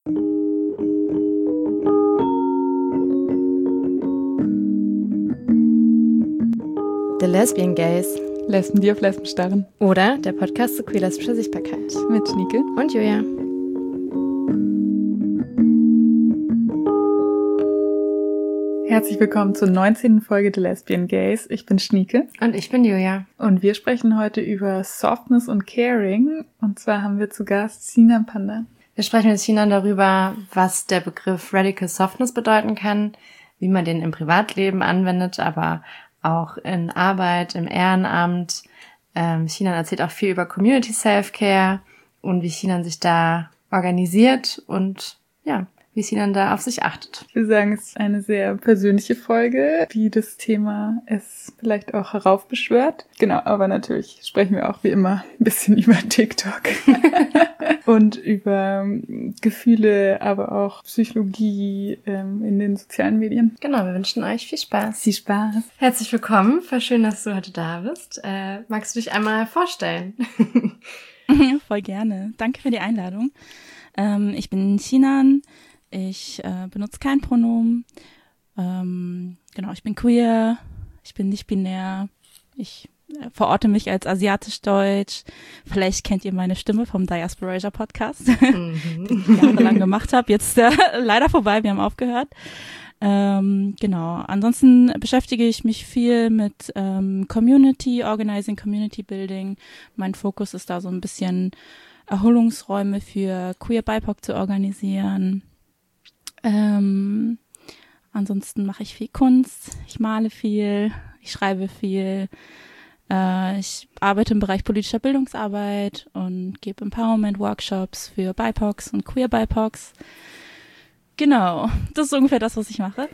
The Lesbian Gays. Lesben, die auf Lesben starren. Oder der Podcast zu queer-lesbischer Sichtbarkeit. Mit Schnieke und Julia. Herzlich willkommen zur 19. Folge The Lesbian Gays. Ich bin Schnieke. Und ich bin Julia. Und wir sprechen heute über Softness und Caring. Und zwar haben wir zu Gast Sinan Panda. Wir sprechen mit Sinan darüber, was der Begriff Radical Softness bedeuten kann, wie man den im Privatleben anwendet, aber auch in Arbeit, im Ehrenamt. Sinan erzählt auch viel über Community Self-Care und wie Sinan sich da organisiert und ja, wie Sinan da auf sich achtet. Wir sagen, es ist eine sehr persönliche Folge, wie das Thema es vielleicht auch heraufbeschwört. Genau, aber natürlich sprechen wir auch wie immer ein bisschen über TikTok und über Gefühle, aber auch Psychologie in den sozialen Medien. Genau, wir wünschen euch viel Spaß. Viel Spaß. Herzlich willkommen, voll schön, dass du heute da bist. Magst du dich einmal vorstellen? Voll gerne. Danke für die Einladung. Ich bin Sinan. Ich benutze kein Pronomen. Genau, ich bin queer. Ich bin nicht binär. Ich verorte mich als asiatisch-deutsch. Vielleicht kennt ihr meine Stimme vom Diasporasia Podcast, den ich jahrelang gemacht habe. Jetzt leider vorbei, wir haben aufgehört. Genau, ansonsten beschäftige ich mich viel mit Community Organizing, Community Building. Mein Fokus ist da so ein bisschen Erholungsräume für Queer BIPOC zu organisieren. Ansonsten mache ich viel Kunst, ich male viel, ich schreibe viel. Ich arbeite im Bereich politischer Bildungsarbeit und gebe Empowerment-Workshops für BIPOCs und Queer BIPOCs. Genau, das ist ungefähr das, was ich mache.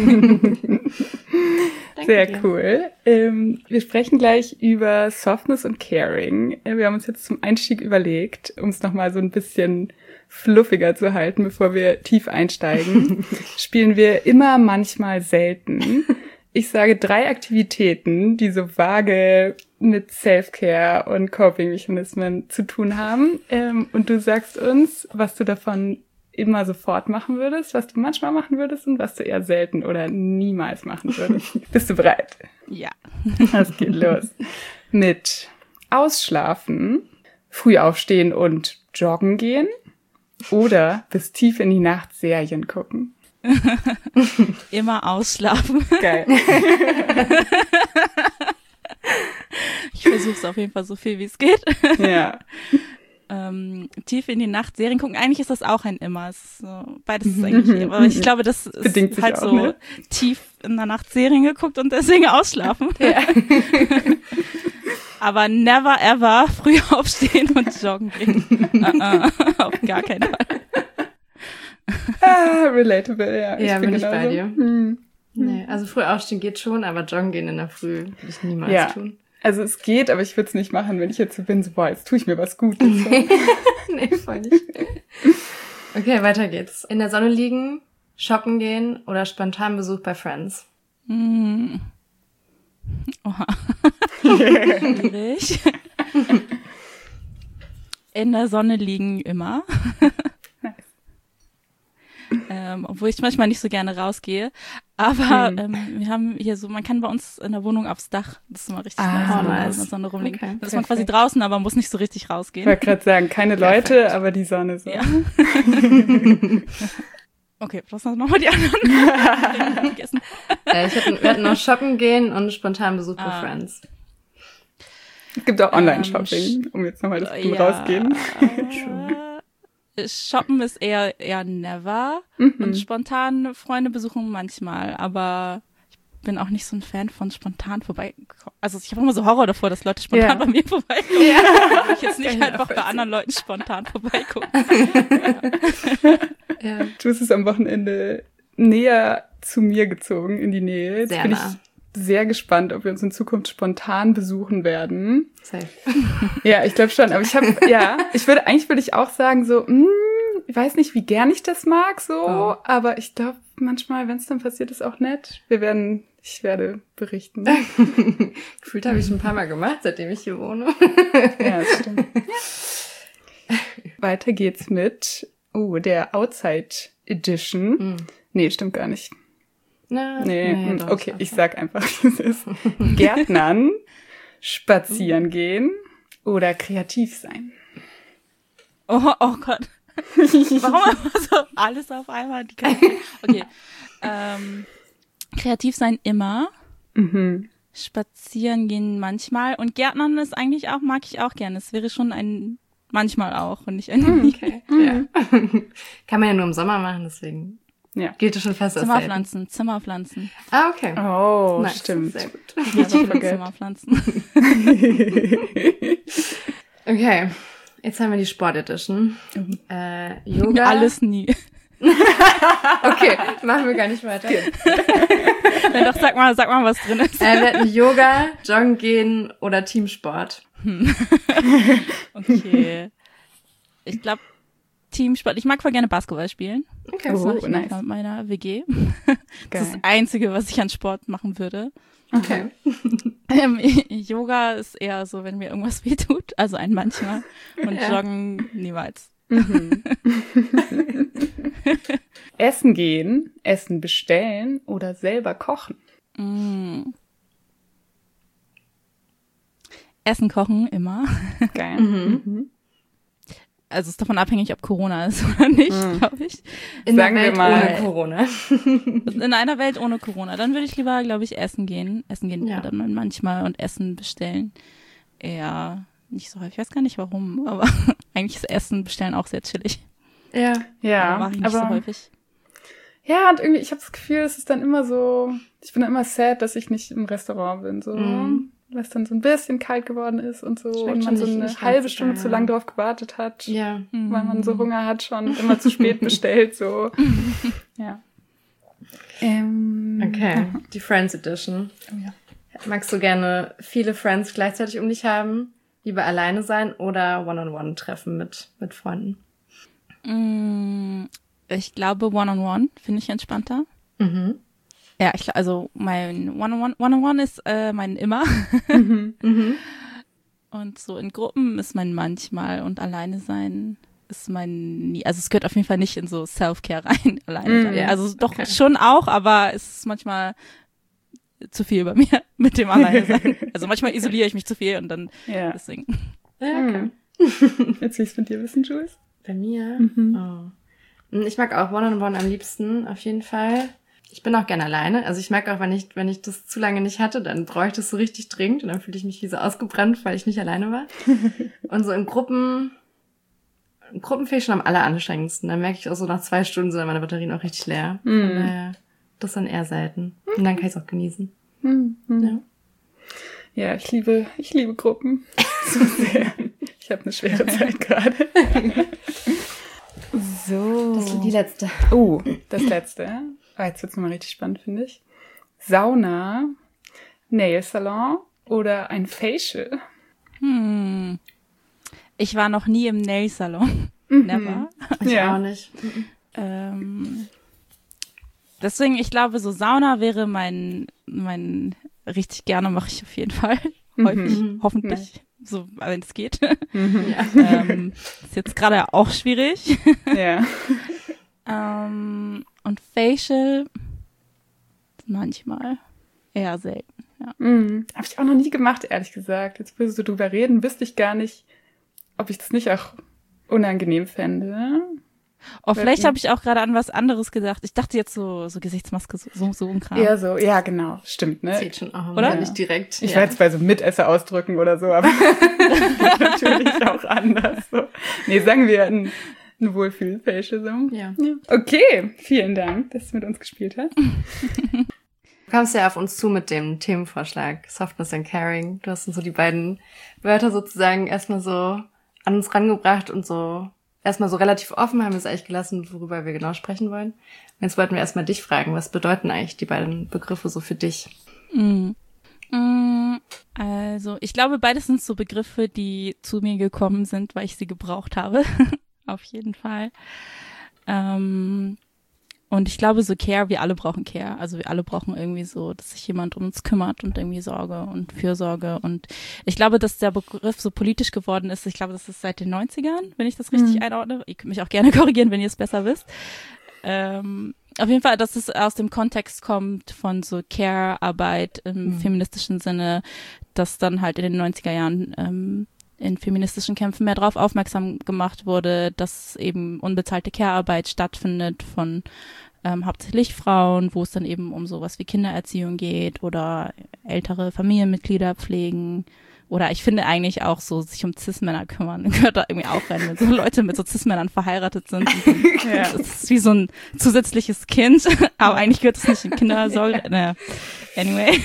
Sehr cool. Wir sprechen gleich über Softness und Caring. Wir haben uns jetzt zum Einstieg überlegt, um es nochmal so ein bisschen fluffiger zu halten, bevor wir tief einsteigen, spielen wir immer, manchmal, selten. Ich sage 3 Aktivitäten, die so vage mit Self-Care und Coping-Mechanismen zu tun haben. Und du sagst uns, was du davon immer sofort machen würdest, was du manchmal machen würdest und was du eher selten oder niemals machen würdest. Bist du bereit? Ja. Das geht los. Mit Ausschlafen, früh aufstehen und joggen gehen oder bis tief in die Nacht Serien gucken. Immer ausschlafen. Geil. Ich versuche es auf jeden Fall so viel, wie es geht. Ja. Tief in die Nacht Serien gucken. Eigentlich ist das auch ein immer. Beides ist eigentlich, aber ich glaube, das ist bedingt halt sich auch, so ne? Tief in der Nacht Serien geguckt und deswegen ausschlafen. Ja. Aber never ever früh aufstehen und joggen gehen. Auf gar keinen Fall. Relatable, ja. Ja, bin ich bei genauso. dir. Nee, also früh aufstehen geht schon, aber joggen gehen in der Früh würde ich niemals tun. Also es geht, aber ich würde es nicht machen, wenn ich jetzt so bin, so, boah, jetzt tue ich mir was Gutes. So. Nee, voll nicht. Okay, weiter geht's. In der Sonne liegen, shoppen gehen oder spontan Besuch bei Friends? Oha. Schwierig. In der Sonne liegen immer. Obwohl ich manchmal nicht so gerne rausgehe. Aber wir haben hier so, man kann bei uns in der Wohnung aufs Dach, das ist immer richtig nice, in der Sonne rumliegen. Okay, da ist man quasi draußen, aber muss nicht so richtig rausgehen. Ich wollte gerade sagen, keine Leute, aber die Sonne so. Ja. Okay, was sind nochmal die anderen? Vergessen. Wir hatten noch shoppen gehen und spontan Besuch bei Friends. Es gibt auch Online-Shopping, um jetzt nochmal das rausgehen. Shoppen ist eher never und spontan Freunde besuchen manchmal, aber ich bin auch nicht so ein Fan von spontan vorbeikommen. Also ich habe immer so Horror davor, dass Leute spontan bei mir vorbeikommen. Ja. Ich jetzt nicht einfach bei anderen Leuten spontan vorbeigucken. Ja. Du hast es am Wochenende näher zu mir gezogen, in die Nähe. Jetzt bin ich sehr gespannt, ob wir uns in Zukunft spontan besuchen werden. Safe. Ja, ich glaube schon. Aber eigentlich würde ich auch sagen so, ich weiß nicht, wie gern ich das mag, so. Aber ich glaube, manchmal, wenn es dann passiert, ist auch nett. Ich werde berichten. Gefühlt habe ich es ein paar Mal gemacht, seitdem ich hier wohne. Ja, das stimmt. Weiter geht's mit Der Outside Edition. Nee, stimmt gar nicht. Nee, doch, okay, ich sag einfach, wie es ist. Gärtnern, spazieren gehen oder kreativ sein. Oh Gott. Warum immer so alles auf einmal? Okay. Kreativ sein immer. Spazieren gehen manchmal. Und Gärtnern ist eigentlich auch, mag ich auch gerne. Es wäre schon ein manchmal auch und nicht ein Okay. Ja. Kann man ja nur im Sommer machen, deswegen gilt es schon fast als Zimmerpflanzen. Ah, okay. Oh, nice. stimmt. Sehr gut. Ja, Zimmerpflanzen. Okay, jetzt haben wir die Sport-Edition. Yoga. Alles nie. Okay, machen wir gar nicht weiter. Nein, doch, sag mal, was drin ist. Wir hatten Yoga, Joggen gehen oder Teamsport. Okay. Ich glaube, Teamsport. Ich mag voll gerne Basketball spielen. Okay. Das mache ich nice. mit meiner WG. Geil. Das ist das Einzige, was ich an Sport machen würde. Okay. Yoga ist eher so, wenn mir irgendwas wehtut. Also ein manchmal. Und Joggen niemals. Essen gehen, Essen bestellen oder selber kochen. Essen kochen, immer. Geil. Also es ist davon abhängig, ob Corona ist oder nicht, glaube ich. In Sagen der wir Welt mal. ohne Corona. In einer Welt ohne Corona. Dann würde ich lieber, glaube ich, essen gehen. Essen gehen Ja. oder manchmal und Essen bestellen. Eher nicht so häufig. Ich weiß gar nicht warum, aber eigentlich ist Essen bestellen auch sehr chillig. Ja. Ja, Mache ich nicht so häufig. Ja, und irgendwie, ich habe das Gefühl, es ist dann immer so, ich bin dann immer sad, dass ich nicht im Restaurant bin, so, weil es dann so ein bisschen kalt geworden ist und so, Schmeckt und schon man so nicht- eine nicht halbe ganz, Stunde ja. zu lang drauf gewartet hat, Ja. weil man so Hunger hat schon, immer zu spät bestellt, so. Ja. Okay, die Friends Edition. Oh ja. Magst du gerne viele Friends gleichzeitig um dich haben? Lieber alleine sein oder One-on-One-Treffen mit Freunden? Ich glaube, One-on-One finde ich entspannter. Ja, also mein One-on-One ist mein immer. Und so in Gruppen ist mein manchmal und alleine sein ist mein nie. Also es gehört auf jeden Fall nicht in so Self-Care rein, alleine sein. ja. Also doch schon auch, aber es ist manchmal zu viel bei mir mit dem alleine sein. Also manchmal isoliere ich mich zu viel und dann Ja. deswegen. Ja, okay. Jetzt will ich's von dir wissen, Jules. Bei mir? Oh. Ich mag auch One-on-One am liebsten, auf jeden Fall. Ich bin auch gerne alleine. Also ich mag auch, wenn ich das zu lange nicht hatte, dann brauche ich das so richtig dringend und dann fühle ich mich wie so ausgebrannt, weil ich nicht alleine war. Und so in Gruppen finde ich schon am alleranstrengendsten. Dann merke ich auch so, nach 2 Stunden sind meine Batterien auch richtig leer. Von daher, das ist dann eher selten. Und dann kann ich es auch genießen. Ja. Ja, ich liebe Gruppen so sehr. Ich habe eine schwere Zeit gerade. So. Das ist die letzte. Das letzte. Jetzt wird's nochmal richtig spannend, finde ich. Sauna, Nailsalon oder ein Facial? Ich war noch nie im Nail-Salon. Never. Ich auch nicht. Deswegen, ich glaube, so Sauna wäre mein richtig gerne mache ich auf jeden Fall. Häufig, hoffentlich. So, wenn es geht. Ist jetzt gerade auch schwierig. Ja. Und Facial manchmal. Eher selten. Ja. Habe ich auch noch nie gemacht, ehrlich gesagt. Jetzt, wo wir so drüber reden, wüsste ich gar nicht, ob ich das nicht auch unangenehm fände. Oh, vielleicht habe ich auch gerade an was anderes gedacht. Ich dachte jetzt so Gesichtsmaske, so ein Kram. Eher so, ja, genau, stimmt, ne? Zählt schon auch, Oder? nicht direkt. Ich war jetzt bei so Mitesser ausdrücken oder so, aber natürlich auch anders. So. Nee, sagen wir ein Wohlfühl-Facial so. Ja. Okay, vielen Dank, dass du mit uns gespielt hast. Du kamst ja auf uns zu mit dem Themenvorschlag Softness and Caring. Du hast uns so die beiden Wörter sozusagen erstmal so an uns rangebracht und so erstmal so relativ offen haben wir es eigentlich gelassen, worüber wir genau sprechen wollen. Und jetzt wollten wir erstmal dich fragen, was bedeuten eigentlich die beiden Begriffe so für dich? Also, ich glaube, beides sind so Begriffe, die zu mir gekommen sind, weil ich sie gebraucht habe. Auf jeden Fall. Und ich glaube, so Care, wir alle brauchen Care. Also wir alle brauchen irgendwie so, dass sich jemand um uns kümmert und irgendwie Sorge und Fürsorge. Und ich glaube, dass der Begriff so politisch geworden ist. Ich glaube, das ist seit den 90ern, wenn ich das richtig einordne. Ihr könnt mich auch gerne korrigieren, wenn ihr es besser wisst. Auf jeden Fall, dass es aus dem Kontext kommt von so Care-Arbeit im feministischen Sinne, dass dann halt in den 90er Jahren in feministischen Kämpfen mehr darauf aufmerksam gemacht wurde, dass eben unbezahlte Care-Arbeit stattfindet von hauptsächlich Frauen, wo es dann eben um sowas wie Kindererziehung geht oder ältere Familienmitglieder pflegen. Oder ich finde eigentlich auch so, sich um Cis-Männer kümmern, gehört da irgendwie auch rein, wenn so Leute mit so Cis-Männern verheiratet sind. Das ist wie so ein zusätzliches Kind, aber eigentlich gehört es nicht in Kindersorge. Anyway.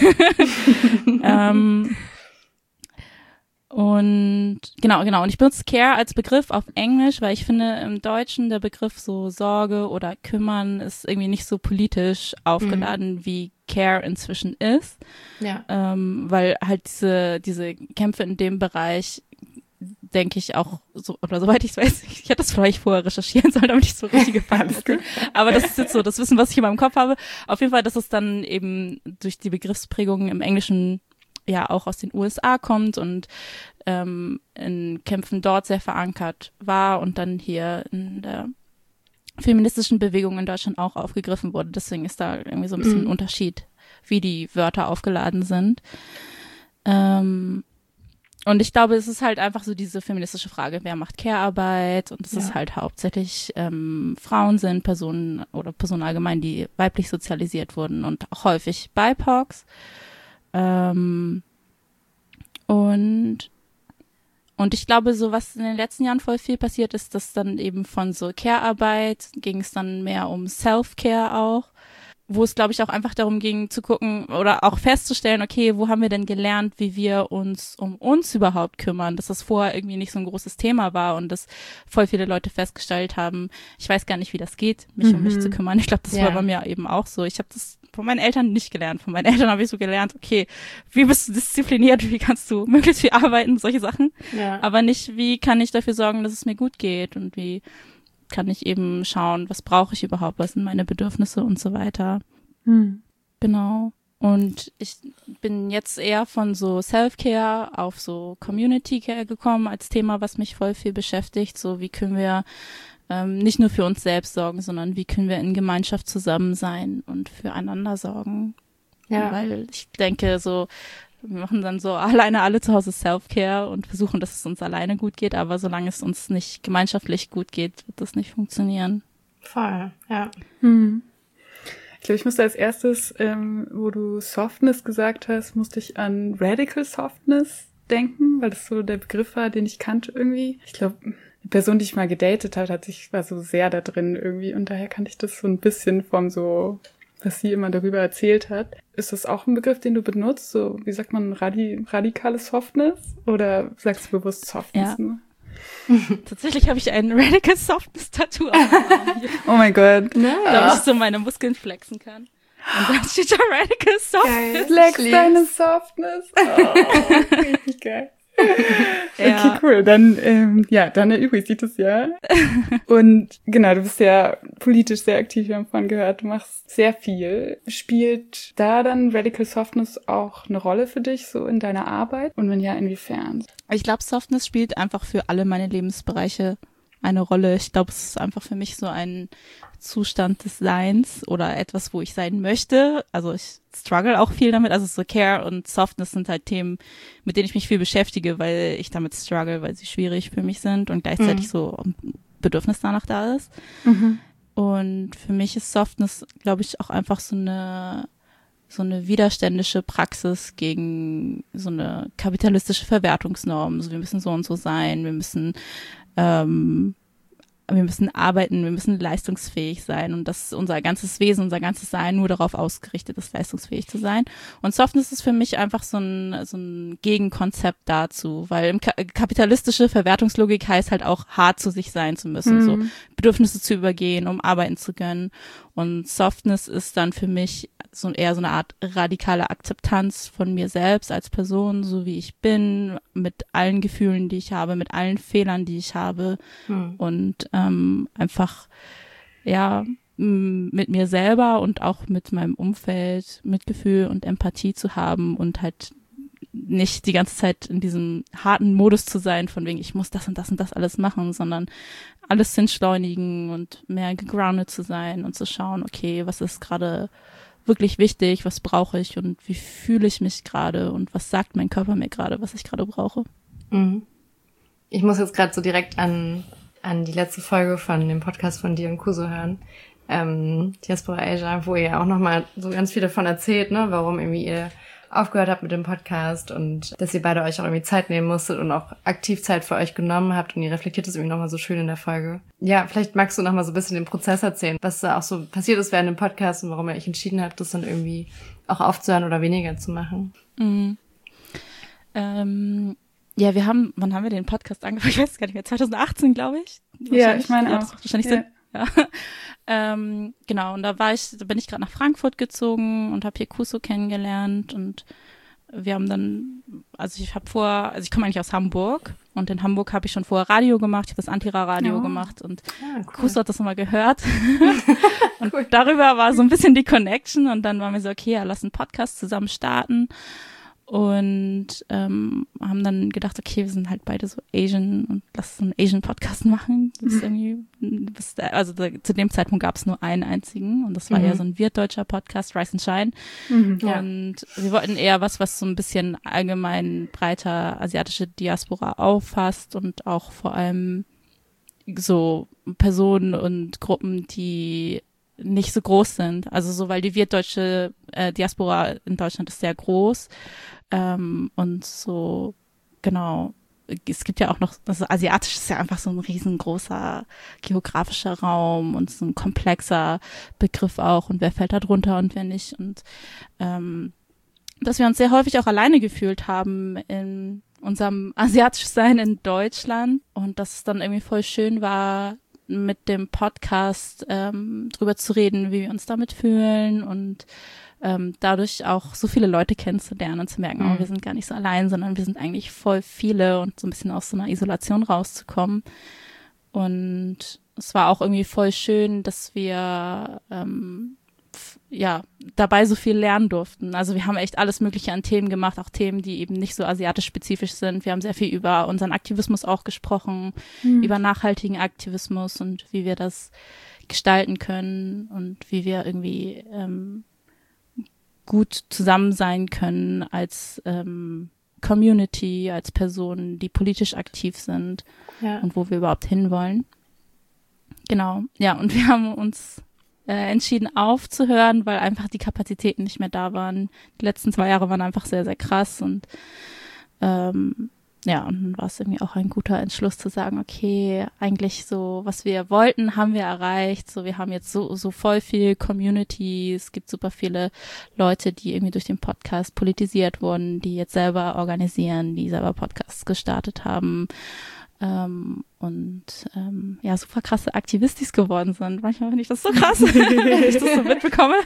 Und genau. Und ich benutze Care als Begriff auf Englisch, weil ich finde, im Deutschen der Begriff so Sorge oder Kümmern ist irgendwie nicht so politisch aufgeladen, wie Care inzwischen ist. Ja. Weil halt diese Kämpfe in dem Bereich, denke ich auch, so, oder soweit ich weiß, ich hätte das vielleicht vorher recherchieren sollen, damit ich so richtige Fakten. Aber das ist jetzt so das Wissen, was ich in meinem Kopf habe. Auf jeden Fall, dass es dann eben durch die Begriffsprägung im Englischen ja auch aus den USA kommt und in Kämpfen dort sehr verankert war und dann hier in der feministischen Bewegung in Deutschland auch aufgegriffen wurde. Deswegen ist da irgendwie so ein bisschen ein Unterschied, wie die Wörter aufgeladen sind. Und ich glaube, es ist halt einfach so diese feministische Frage, wer macht Care-Arbeit? Und es ist halt hauptsächlich Frauen sind, Personen oder Personen allgemein, die weiblich sozialisiert wurden und auch häufig BIPOCs. Und ich glaube, so was in den letzten Jahren voll viel passiert ist, dass dann eben von so Care-Arbeit ging es dann mehr um Self-Care auch, wo es, glaube ich, auch einfach darum ging zu gucken oder auch festzustellen, okay, wo haben wir denn gelernt, wie wir uns um uns überhaupt kümmern, dass das vorher irgendwie nicht so ein großes Thema war und dass voll viele Leute festgestellt haben, ich weiß gar nicht, wie das geht, mich um mich zu kümmern. Ich glaube, das war bei mir eben auch so. Ich habe das von meinen Eltern nicht gelernt. Von meinen Eltern habe ich so gelernt, okay, wie bist du diszipliniert, wie kannst du möglichst viel arbeiten, solche Sachen. Ja. Aber nicht, wie kann ich dafür sorgen, dass es mir gut geht und wie kann ich eben schauen, was brauche ich überhaupt, was sind meine Bedürfnisse und so weiter. Genau. Und ich bin jetzt eher von so Self-Care auf so Community-Care gekommen als Thema, was mich voll viel beschäftigt. So, wie können wir nicht nur für uns selbst sorgen, sondern wie können wir in Gemeinschaft zusammen sein und füreinander sorgen. Ja. Weil ich denke, so, wir machen dann so alleine alle zu Hause Self-Care und versuchen, dass es uns alleine gut geht, aber solange es uns nicht gemeinschaftlich gut geht, wird das nicht funktionieren. Voll, ja. Ich glaube, ich musste als erstes, wo du Softness gesagt hast, musste ich an Radical Softness denken, weil das so der Begriff war, den ich kannte irgendwie. Ich glaube, die Person, die ich mal gedatet habe, war so sehr da drin irgendwie und daher kannte ich das so ein bisschen vom so, was sie immer darüber erzählt hat. Ist das auch ein Begriff, den du benutzt? So, wie sagt man, radikale Softness? Oder sagst du bewusst Softness nur? Tatsächlich habe ich ein Radical Softness Tattoo auf dem Arm hier. Oh mein Gott. Damit ich so meine Muskeln flexen kann. Und dann steht da Radical Softness. Flex deine Softness. Oh, richtig geil. Okay, cool. Dann, dann erübrigt sich das ja. Und genau, du bist ja politisch sehr aktiv, wir haben vorhin gehört, du machst sehr viel. Spielt da dann Radical Softness auch eine Rolle für dich, so in deiner Arbeit? Und wenn ja, inwiefern? Ich glaube, Softness spielt einfach für alle meine Lebensbereiche eine Rolle. Ich glaube, es ist einfach für mich so ein Zustand des Seins oder etwas, wo ich sein möchte. Also ich struggle auch viel damit. Also so Care und Softness sind halt Themen, mit denen ich mich viel beschäftige, weil ich damit struggle, weil sie schwierig für mich sind und gleichzeitig so ein Bedürfnis danach da ist. Und für mich ist Softness, glaube ich, auch einfach so eine widerständische Praxis gegen so eine kapitalistische Verwertungsnorm. Also wir müssen so und so sein, wir müssen arbeiten, wir müssen leistungsfähig sein und das unser ganzes Wesen, unser ganzes Sein nur darauf ausgerichtet ist, leistungsfähig zu sein. Und Softness ist für mich einfach so ein Gegenkonzept dazu, weil kapitalistische Verwertungslogik heißt halt auch hart zu sich sein zu müssen, so Bedürfnisse zu übergehen, um arbeiten zu können. Und Softness ist dann für mich eher so eine Art radikale Akzeptanz von mir selbst als Person, so wie ich bin, mit allen Gefühlen, die ich habe, mit allen Fehlern, die ich habe und einfach, ja, mit mir selber und auch mit meinem Umfeld Mitgefühl und Empathie zu haben und halt nicht die ganze Zeit in diesem harten Modus zu sein, von wegen, ich muss das und das und das alles machen, sondern alles zu entschleunigen und mehr gegroundet zu sein und zu schauen, okay, was ist gerade wirklich wichtig, was brauche ich und wie fühle ich mich gerade und was sagt mein Körper mir gerade, was ich gerade brauche. Mhm. Ich muss jetzt gerade so direkt an die letzte Folge von dem Podcast von dir und Kuso hören, Diaspora Asia, wo ihr auch nochmal so ganz viel davon erzählt, ne, warum irgendwie ihr aufgehört habt mit dem Podcast und dass ihr beide euch auch irgendwie Zeit nehmen musstet und auch aktiv Zeit für euch genommen habt und ihr reflektiert das irgendwie nochmal so schön in der Folge. Ja, vielleicht magst du nochmal so ein bisschen den Prozess erzählen, was da auch so passiert ist während dem Podcast und warum ihr euch entschieden habt, das dann irgendwie auch aufzuhören oder weniger zu machen. Mhm. Ja, wann haben wir den Podcast angefangen? Ich weiß gar nicht mehr, 2018, glaube ich. Ja, ich meine auch. Das macht wahrscheinlich Sinn. Ja. Genau, und da bin ich gerade nach Frankfurt gezogen und habe hier Kuso kennengelernt und wir haben dann, ich komme eigentlich aus Hamburg und in Hamburg habe ich schon vorher Radio gemacht, ich habe das Antira-Radio gemacht und cool. Kuso hat das nochmal gehört und cool. Darüber war so ein bisschen die Connection und dann waren wir so, okay, ja, lass einen Podcast zusammen starten. Und haben dann gedacht, okay, wir sind halt beide so Asian und lass so einen Asian-Podcast machen. Das ist irgendwie, zu dem Zeitpunkt gab es nur einen einzigen und das war eher so ein wirtdeutscher Podcast, Rise and Shine. Und wir wollten eher was so ein bisschen allgemein breiter asiatische Diaspora auffasst und auch vor allem so Personen und Gruppen, die nicht so groß sind. Also so, weil die wirtdeutsche Diaspora in Deutschland ist sehr groß. Und so, genau, es gibt ja auch noch, also asiatisch ist ja einfach so ein riesengroßer geografischer Raum und so ein komplexer Begriff auch und wer fällt da drunter und wer nicht. Und dass wir uns sehr häufig auch alleine gefühlt haben in unserem asiatisch Sein in Deutschland und dass es dann irgendwie voll schön war, mit dem Podcast drüber zu reden, wie wir uns damit fühlen und dadurch auch so viele Leute kennenzulernen und zu merken, oh, wir sind gar nicht so allein, sondern wir sind eigentlich voll viele und so ein bisschen aus so einer Isolation rauszukommen. Und es war auch irgendwie voll schön, dass wir dabei so viel lernen durften. Also wir haben echt alles Mögliche an Themen gemacht, auch Themen, die eben nicht so asiatisch spezifisch sind. Wir haben sehr viel über unseren Aktivismus auch gesprochen, über nachhaltigen Aktivismus und wie wir das gestalten können und wie wir irgendwie gut zusammen sein können als Community, als Personen, die politisch aktiv sind und wo wir überhaupt hinwollen. Genau, ja, und wir haben uns entschieden aufzuhören, weil einfach die Kapazitäten nicht mehr da waren. Die letzten 2 Jahre waren einfach sehr, sehr krass und und dann war es irgendwie auch ein guter Entschluss zu sagen, okay, eigentlich so, was wir wollten, haben wir erreicht. So, wir haben jetzt so voll viel Community. Es gibt super viele Leute, die irgendwie durch den Podcast politisiert wurden, die jetzt selber organisieren, die selber Podcasts gestartet haben. Super krasse Aktivistis geworden sind. Manchmal finde ich das so krass, wenn ich das so mitbekomme.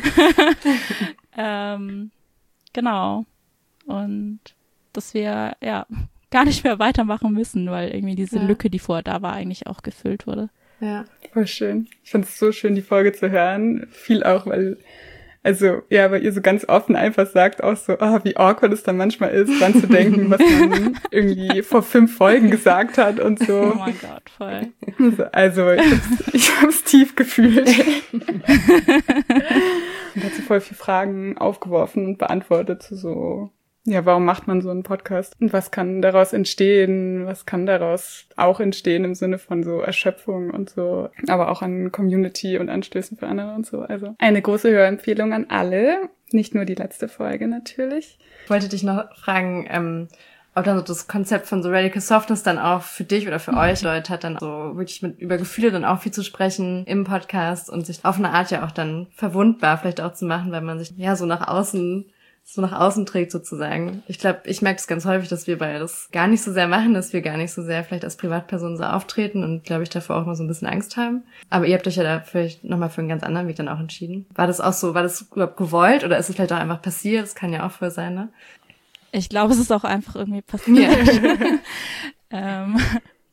Genau. Und dass wir, gar nicht mehr weitermachen müssen, weil irgendwie diese Lücke, die vorher da war, eigentlich auch gefüllt wurde. Ja, voll schön. Ich fand es so schön, die Folge zu hören. Viel auch, weil ihr so ganz offen einfach sagt auch so, wie awkward es dann manchmal ist, dran zu denken, was man irgendwie vor 5 Folgen gesagt hat und so. Oh mein Gott, voll. Also, ich hab's tief gefühlt. Und hat so voll viele Fragen aufgeworfen und beantwortet zu so, warum macht man so einen Podcast? Und was kann daraus entstehen? Was kann daraus auch entstehen im Sinne von so Erschöpfung und so, aber auch an Community und Anstößen für andere und so. Also eine große Hörempfehlung an alle. Nicht nur die letzte Folge natürlich. Ich wollte dich noch fragen, ob dann so das Konzept von so Radical Softness dann auch für dich oder für euch Leute hat, dann so wirklich über Gefühle dann auch viel zu sprechen im Podcast und sich auf eine Art ja auch dann verwundbar vielleicht auch zu machen, weil man sich so nach außen trägt sozusagen. Ich glaube, ich merke es ganz häufig, dass wir beide das gar nicht so sehr machen, dass wir gar nicht so sehr vielleicht als Privatpersonen so auftreten und, glaube ich, davor auch mal so ein bisschen Angst haben. Aber ihr habt euch ja da vielleicht nochmal für einen ganz anderen Weg dann auch entschieden. War das überhaupt gewollt oder ist es vielleicht auch einfach passiert? Das kann ja auch voll sein, ne? Ich glaube, es ist auch einfach irgendwie passiert.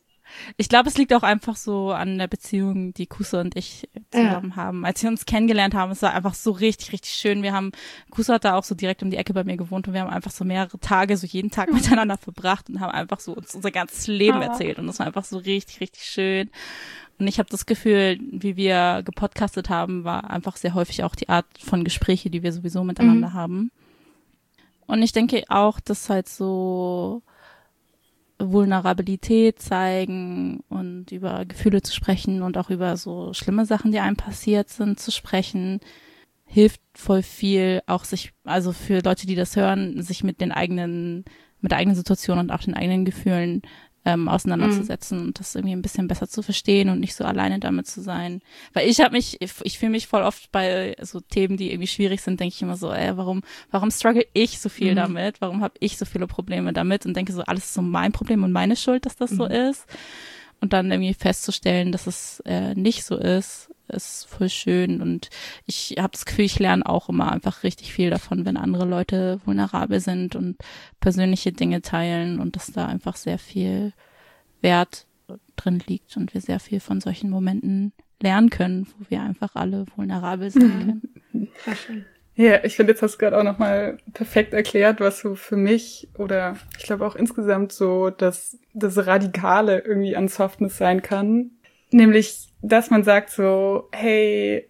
Ich glaube, es liegt auch einfach so an der Beziehung, die Kusa und ich zusammen haben. Als wir uns kennengelernt haben, es war einfach so richtig, richtig schön. Kusa hat da auch so direkt um die Ecke bei mir gewohnt und wir haben einfach so mehrere Tage, so jeden Tag miteinander verbracht und haben einfach so uns unser ganzes Leben erzählt und das war einfach so richtig, richtig schön. Und ich habe das Gefühl, wie wir gepodcastet haben, war einfach sehr häufig auch die Art von Gespräche, die wir sowieso miteinander haben. Und ich denke auch, dass halt so Vulnerabilität zeigen und über Gefühle zu sprechen und auch über so schlimme Sachen, die einem passiert sind, zu sprechen, hilft voll viel, auch also für Leute, die das hören, sich mit der eigenen Situation und auch den eigenen Gefühlen auseinanderzusetzen und das irgendwie ein bisschen besser zu verstehen und nicht so alleine damit zu sein. Weil ich fühle mich voll oft bei so Themen, die irgendwie schwierig sind, denke ich immer so, warum struggle ich so viel damit? Warum habe ich so viele Probleme damit? Und denke so, alles ist so mein Problem und meine Schuld, dass das so ist. Und dann irgendwie festzustellen, dass es nicht so ist voll schön. Und ich habe das Gefühl, ich lerne auch immer einfach richtig viel davon, wenn andere Leute vulnerabel sind und persönliche Dinge teilen und dass da einfach sehr viel Wert drin liegt und wir sehr viel von solchen Momenten lernen können, wo wir einfach alle vulnerabel sein können. Sehr schön. Ja, ich finde, jetzt hast du gerade auch nochmal perfekt erklärt, was so für mich oder ich glaube auch insgesamt so das Radikale irgendwie an Softness sein kann. Nämlich, dass man sagt so, hey,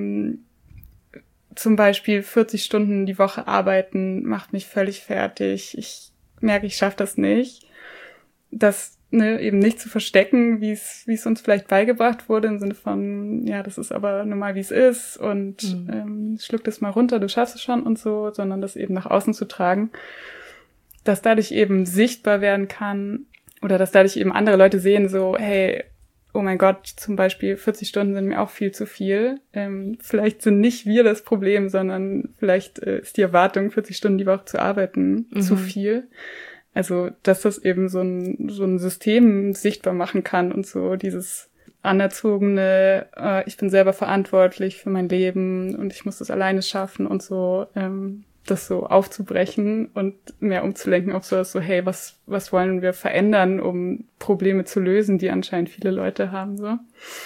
zum Beispiel 40 Stunden die Woche arbeiten macht mich völlig fertig. Ich merke, ich schaffe das nicht. Das eben nicht zu verstecken, wie es uns vielleicht beigebracht wurde, im Sinne von, ja, das ist aber nun mal, wie es ist und schluck das mal runter, du schaffst es schon und so, sondern das eben nach außen zu tragen, dass dadurch eben sichtbar werden kann oder dass dadurch eben andere Leute sehen so, hey, oh mein Gott, zum Beispiel 40 Stunden sind mir auch viel zu viel. Vielleicht sind nicht wir das Problem, sondern vielleicht ist die Erwartung, 40 Stunden die Woche zu arbeiten, zu viel. Also, dass das eben so ein System sichtbar machen kann und so dieses anerzogene, ich bin selber verantwortlich für mein Leben und ich muss das alleine schaffen und so, das so aufzubrechen und mehr umzulenken auf sowas so, hey, was wollen wir verändern, um Probleme zu lösen, die anscheinend viele Leute haben, so.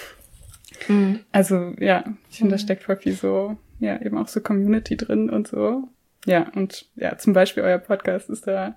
Also, ja, ich finde, da steckt voll viel so, ja, eben auch so Community drin und so. Ja, und ja, zum Beispiel euer Podcast ist da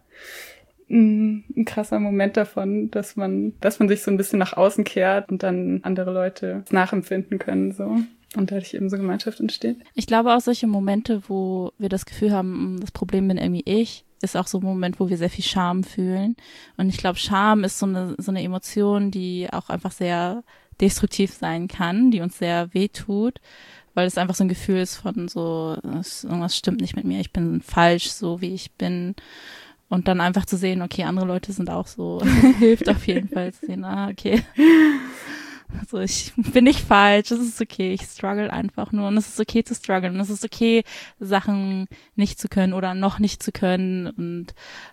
ein krasser Moment davon, dass man sich so ein bisschen nach außen kehrt und dann andere Leute nachempfinden können, so. Und dadurch eben so Gemeinschaft entsteht. Ich glaube auch solche Momente, wo wir das Gefühl haben, das Problem bin irgendwie ich, ist auch so ein Moment, wo wir sehr viel Scham fühlen. Und ich glaube, Scham ist so eine Emotion, die auch einfach sehr destruktiv sein kann, die uns sehr wehtut, weil es einfach so ein Gefühl ist von so, irgendwas stimmt nicht mit mir, ich bin falsch, so wie ich bin. Und dann einfach zu sehen, okay, andere Leute sind auch so, hilft auf jeden Fall zu sehen, okay. Also ich bin nicht falsch, es ist okay, ich struggle einfach nur und es ist okay zu strugglen und es ist okay, Sachen nicht zu können oder noch nicht zu können und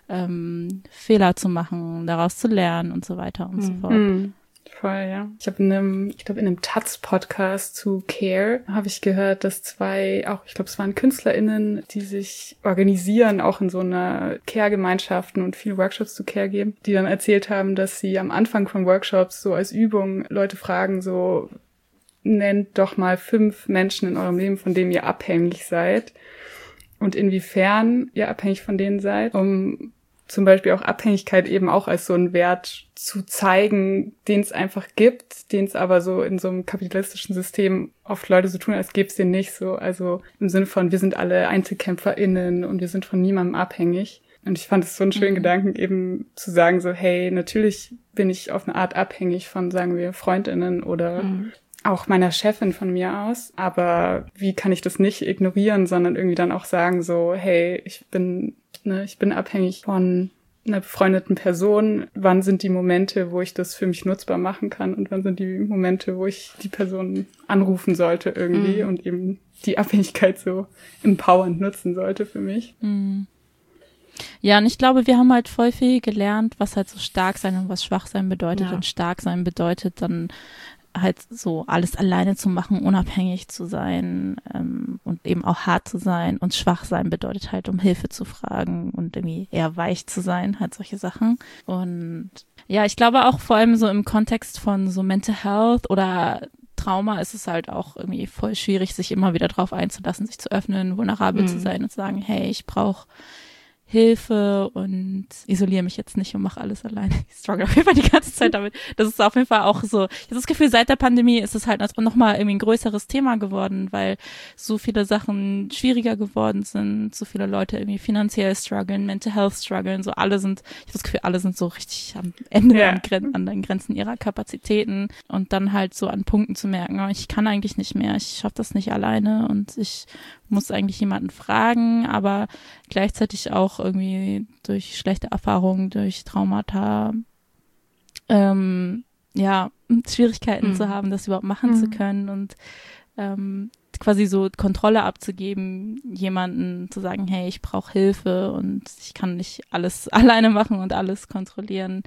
Fehler zu machen, daraus zu lernen und so weiter und so fort. Voll, ja. Ich habe in einem Taz-Podcast zu Care habe ich gehört, dass zwei, auch ich glaube, es waren KünstlerInnen, die sich organisieren, auch in so einer Care-Gemeinschaften und viele Workshops zu Care geben, die dann erzählt haben, dass sie am Anfang von Workshops so als Übung Leute fragen, so, nennt doch mal 5 Menschen in eurem Leben, von denen ihr abhängig seid und inwiefern ihr abhängig von denen seid, um zum Beispiel auch Abhängigkeit eben auch als so einen Wert zu zeigen, den es einfach gibt, den es aber so in so einem kapitalistischen System oft Leute so tun, als gäbe es den nicht so. Also im Sinne von, wir sind alle EinzelkämpferInnen und wir sind von niemandem abhängig. Und ich fand es so einen schönen Gedanken, eben zu sagen so, hey, natürlich bin ich auf eine Art abhängig von, sagen wir, FreundInnen oder auch meiner Chefin von mir aus. Aber wie kann ich das nicht ignorieren, sondern irgendwie dann auch sagen so, hey, ich bin abhängig von einer befreundeten Person. Wann sind die Momente, wo ich das für mich nutzbar machen kann und wann sind die Momente, wo ich die Person anrufen sollte irgendwie und eben die Abhängigkeit so empowernd nutzen sollte für mich. Ja, und ich glaube, wir haben halt voll viel gelernt, was halt so stark sein und was schwach sein bedeutet. Und stark sein bedeutet dann halt so alles alleine zu machen, unabhängig zu sein und eben auch hart zu sein, und schwach sein bedeutet halt, um Hilfe zu fragen und irgendwie eher weich zu sein, halt solche Sachen. Und ja, ich glaube auch vor allem so im Kontext von so Mental Health oder Trauma ist es halt auch irgendwie voll schwierig, sich immer wieder drauf einzulassen, sich zu öffnen, vulnerabel zu sein und zu sagen, hey, ich brauche Hilfe und isoliere mich jetzt nicht und mache alles alleine. Ich struggle auf jeden Fall die ganze Zeit damit. Das ist auf jeden Fall auch so, ich habe das Gefühl, seit der Pandemie ist es halt nochmal irgendwie ein größeres Thema geworden, weil so viele Sachen schwieriger geworden sind, so viele Leute irgendwie finanziell strugglen, mental health strugglen, so ich habe das Gefühl, alle sind so richtig am Ende an den Grenzen ihrer Kapazitäten, und dann halt so an Punkten zu merken, oh, ich kann eigentlich nicht mehr, ich schaffe das nicht alleine und ich muss eigentlich jemanden fragen, aber gleichzeitig auch irgendwie durch schlechte Erfahrungen, durch Traumata, Schwierigkeiten zu haben, das überhaupt machen zu können und quasi so Kontrolle abzugeben, jemanden zu sagen, hey, ich brauche Hilfe und ich kann nicht alles alleine machen und alles kontrollieren.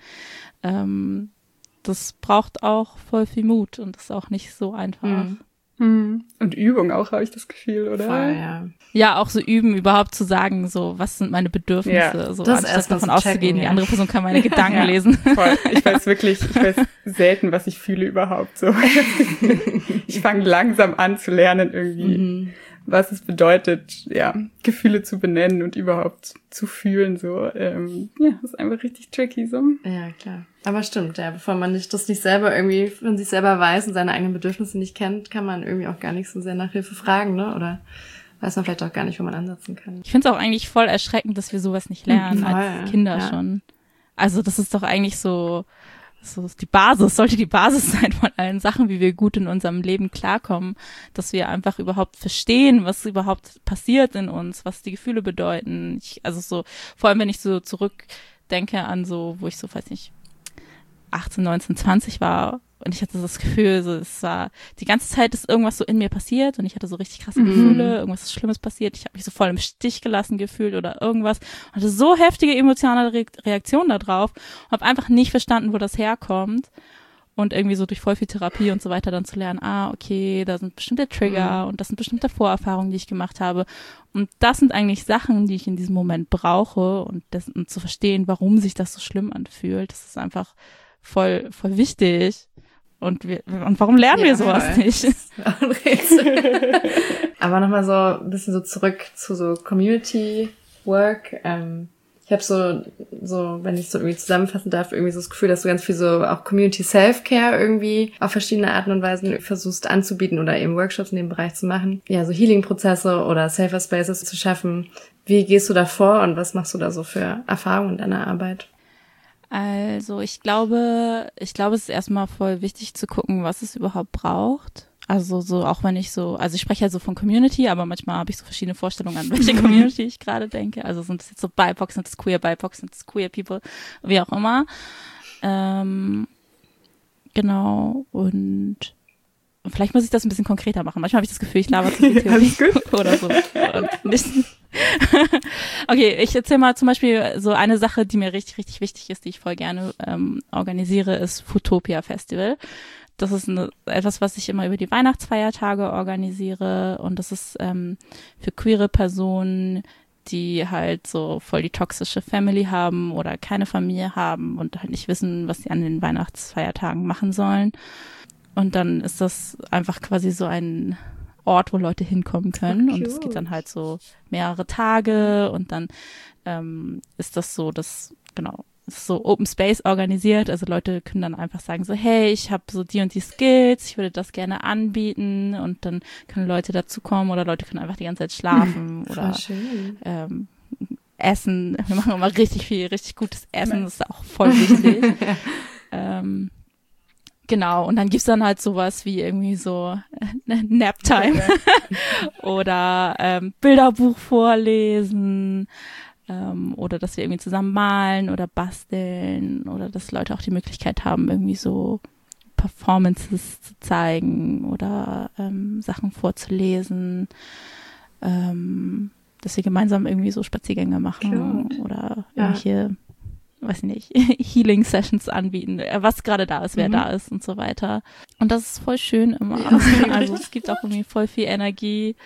Das braucht auch voll viel Mut und ist auch nicht so einfach. Und Übung auch, habe ich das Gefühl, oder? Voll, ja. Ja, auch so üben, überhaupt zu sagen, so, was sind meine Bedürfnisse, so, anstatt davon auszugehen, die andere Person kann meine Gedanken lesen. Voll. Ich weiß selten, was ich fühle überhaupt, so. Ich fange langsam an zu lernen irgendwie, was es bedeutet, Gefühle zu benennen und überhaupt zu fühlen, so. Das ist einfach richtig tricky, so. Ja, klar. Aber stimmt, ja, bevor man das nicht selber irgendwie von sich selber weiß und seine eigenen Bedürfnisse nicht kennt, kann man irgendwie auch gar nicht so sehr nach Hilfe fragen, ne? Oder weiß man vielleicht auch gar nicht, wo man ansetzen kann. Ich finde es auch eigentlich voll erschreckend, dass wir sowas nicht lernen als Kinder schon. Also das ist doch eigentlich so die Basis, sollte die Basis sein von allen Sachen, wie wir gut in unserem Leben klarkommen, dass wir einfach überhaupt verstehen, was überhaupt passiert in uns, was die Gefühle bedeuten. Vor allem wenn ich so zurückdenke an so, wo ich so, weiß nicht, 18, 19, 20 war und ich hatte das Gefühl, so, es war, die ganze Zeit ist irgendwas so in mir passiert und ich hatte so richtig krasse Gefühle, irgendwas Schlimmes passiert, ich habe mich so voll im Stich gelassen gefühlt oder irgendwas, hatte so heftige emotionale Reaktionen da drauf und habe einfach nicht verstanden, wo das herkommt, und irgendwie so durch voll viel Therapie und so weiter dann zu lernen, okay, da sind bestimmte Trigger und das sind bestimmte Vorerfahrungen, die ich gemacht habe, und das sind eigentlich Sachen, die ich in diesem Moment brauche, und zu verstehen, warum sich das so schlimm anfühlt, das ist einfach voll wichtig. Und warum lernen wir sowas nicht? Aber nochmal so ein bisschen so zurück zu so Community Work. Ich habe so, wenn ich so irgendwie zusammenfassen darf, irgendwie so das Gefühl, dass du ganz viel so auch Community Self-Care irgendwie auf verschiedene Arten und Weisen versuchst anzubieten oder eben Workshops in dem Bereich zu machen. Ja, so Healing-Prozesse oder Safer Spaces zu schaffen. Wie gehst du da vor und was machst du da so für Erfahrungen in deiner Arbeit? Also ich glaube, es ist erstmal voll wichtig zu gucken, was es überhaupt braucht. Also so, auch wenn ich ich spreche ja so von Community, aber manchmal habe ich so verschiedene Vorstellungen, an welche Community ich gerade denke. Also sind es jetzt so BIPOC, sind es Queer BIPOC, sind es Queer People, wie auch immer. Genau, und vielleicht muss ich das ein bisschen konkreter machen. Manchmal habe ich das Gefühl, ich laber zu viel Theorie oder so. Und nicht. Okay, ich erzähle mal zum Beispiel so eine Sache, die mir richtig, richtig wichtig ist, die ich voll gerne organisiere, ist Foodtopia Festival. Das ist etwas, was ich immer über die Weihnachtsfeiertage organisiere, und das ist für queere Personen, die halt so voll die toxische Family haben oder keine Familie haben und halt nicht wissen, was sie an den Weihnachtsfeiertagen machen sollen. Und dann ist das einfach quasi so ein Ort, wo Leute hinkommen können. Und es geht dann halt so mehrere Tage, und dann ist das so, es ist so Open Space organisiert. Also Leute können dann einfach sagen so, hey, ich habe so die und die Skills, ich würde das gerne anbieten, und dann können Leute dazukommen oder Leute können einfach die ganze Zeit schlafen oder essen. Wir machen immer richtig gutes Essen, das ist auch voll wichtig. Genau, und dann gibt's dann halt sowas wie irgendwie so Naptime oder Bilderbuch vorlesen, oder dass wir irgendwie zusammen malen oder basteln, oder dass Leute auch die Möglichkeit haben, irgendwie so Performances zu zeigen oder Sachen vorzulesen, dass wir gemeinsam irgendwie so Spaziergänge machen oder irgendwelche weiß nicht, Healing-Sessions anbieten, was gerade da ist, wer da ist und so weiter. Und das ist voll schön immer. Also es gibt auch irgendwie voll viel Energie.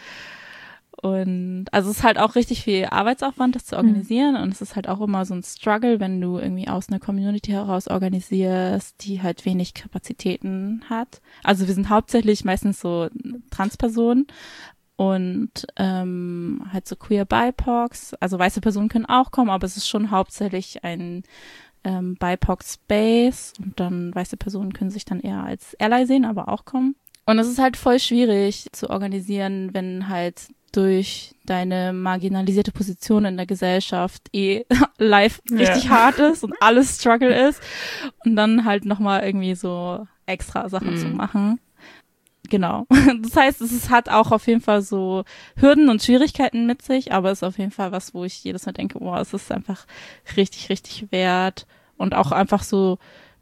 Und also es ist halt auch richtig viel Arbeitsaufwand, das zu organisieren. Und es ist halt auch immer so ein Struggle, wenn du irgendwie aus einer Community heraus organisierst, die halt wenig Kapazitäten hat. Also wir sind hauptsächlich meistens so Transpersonen und halt so queer BIPOCs. Also weiße Personen können auch kommen, aber es ist schon hauptsächlich ein BIPOC-Space. Und dann weiße Personen können sich dann eher als Ally sehen, aber auch kommen. Und es ist halt voll schwierig zu organisieren, wenn halt durch deine marginalisierte Position in der Gesellschaft live richtig hart ist und alles Struggle ist und dann halt nochmal irgendwie so extra Sachen zu machen. Genau. Das heißt, hat auch auf jeden Fall so Hürden und Schwierigkeiten mit sich, aber es ist auf jeden Fall was, wo ich jedes Mal denke, boah, es ist einfach richtig, richtig wert und auch einfach so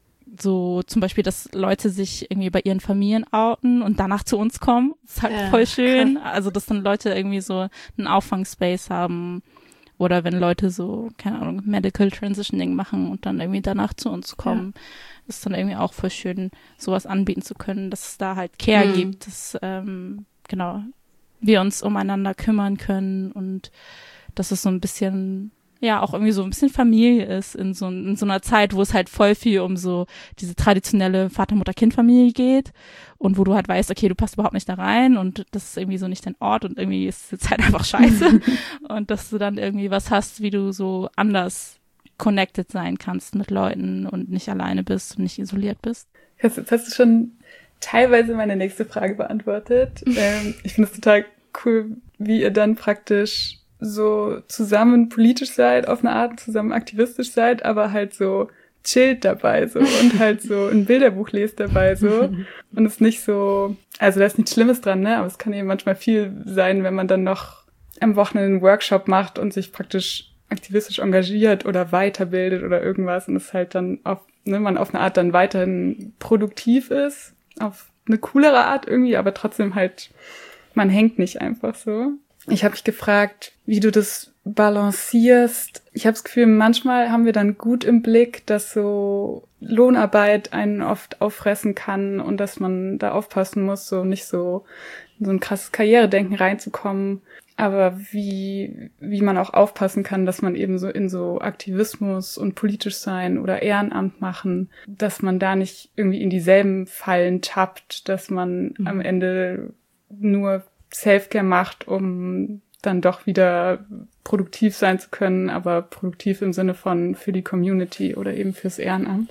zum Beispiel, dass Leute sich irgendwie bei ihren Familien outen und danach zu uns kommen. Das ist halt voll schön. Krass. Also, dass dann Leute irgendwie so einen Auffangspace haben oder wenn Leute so, keine Ahnung, Medical Transitioning machen und dann irgendwie danach zu uns kommen, ist dann irgendwie auch voll schön, sowas anbieten zu können, dass es da halt Care gibt, dass, genau, wir uns umeinander kümmern können und dass es so ein bisschen auch irgendwie so ein bisschen Familie ist in so einer Zeit, wo es halt voll viel um so diese traditionelle Vater-Mutter-Kind-Familie geht und wo du halt weißt, okay, du passt überhaupt nicht da rein und das ist irgendwie so nicht dein Ort und irgendwie ist es halt einfach scheiße und dass du dann irgendwie was hast, wie du so anders connected sein kannst mit Leuten und nicht alleine bist und nicht isoliert bist. Jetzt hast du schon teilweise meine nächste Frage beantwortet. Ich finde es total cool, wie ihr dann praktisch so zusammen politisch seid, auf eine Art zusammen aktivistisch seid, aber halt so chillt dabei so und halt so ein Bilderbuch lest dabei so und es nicht so, also da ist nichts Schlimmes dran, ne, aber es kann eben manchmal viel sein, wenn man dann noch am Wochenende einen Workshop macht und sich praktisch aktivistisch engagiert oder weiterbildet oder irgendwas und es halt dann man auf eine Art dann weiterhin produktiv ist, auf eine coolere Art irgendwie, aber trotzdem halt, man hängt nicht einfach so. Ich habe mich gefragt, wie du das balancierst. Ich habe das Gefühl, manchmal haben wir dann gut im Blick, dass so Lohnarbeit einen oft auffressen kann und dass man da aufpassen muss, so nicht so in so ein krasses Karrieredenken reinzukommen. Aber wie man auch aufpassen kann, dass man eben so in so Aktivismus und politisch sein oder Ehrenamt machen, dass man da nicht irgendwie in dieselben Fallen tappt, dass man am Ende nur Selfcare macht, um dann doch wieder produktiv sein zu können, aber produktiv im Sinne von für die Community oder eben fürs Ehrenamt.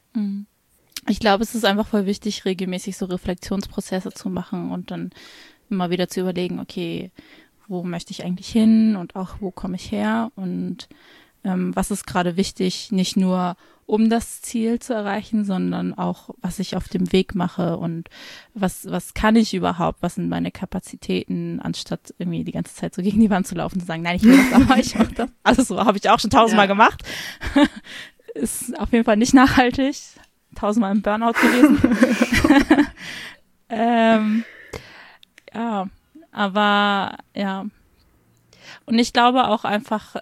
Ich glaube, es ist einfach voll wichtig, regelmäßig so Reflexionsprozesse zu machen und dann immer wieder zu überlegen, okay, wo möchte ich eigentlich hin und auch wo komme ich her und was ist gerade wichtig, nicht nur um das Ziel zu erreichen, sondern auch, was ich auf dem Weg mache und was kann ich überhaupt, was sind meine Kapazitäten, anstatt irgendwie die ganze Zeit so gegen die Wand zu laufen und zu sagen, nein, ich will das, aber ich mache das. Also so habe ich auch schon 1000-mal gemacht. Ist auf jeden Fall nicht nachhaltig. 1000-mal im Burnout gewesen. Aber ja. Und ich glaube auch einfach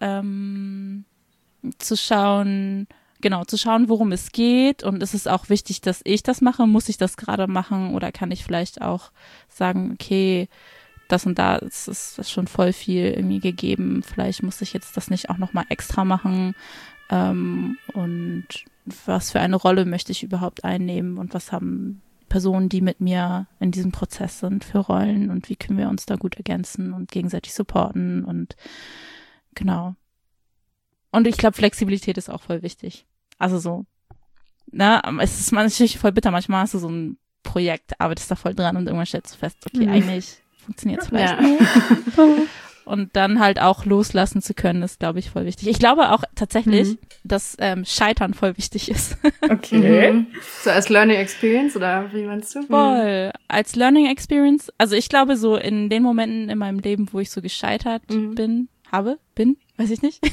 zu schauen, worum es geht und ist es auch wichtig, dass ich das mache, muss ich das gerade machen oder kann ich vielleicht auch sagen, okay, das und da ist schon voll viel irgendwie gegeben, vielleicht muss ich jetzt das nicht auch nochmal extra machen und was für eine Rolle möchte ich überhaupt einnehmen und was haben Personen, die mit mir in diesem Prozess sind, für Rollen und wie können wir uns da gut ergänzen und gegenseitig supporten und genau. Und ich glaube, Flexibilität ist auch voll wichtig. Also so, ne, es ist natürlich voll bitter. Manchmal hast du so ein Projekt, arbeitest da voll dran und irgendwann stellst du fest, okay, eigentlich funktioniert es vielleicht nicht. Und dann halt auch loslassen zu können, ist, glaube ich, voll wichtig. Ich glaube auch tatsächlich, dass Scheitern voll wichtig ist. Okay. So als Learning Experience oder wie meinst du? Voll. Als Learning Experience. Also ich glaube so in den Momenten in meinem Leben, wo ich so gescheitert bin, weiß ich nicht.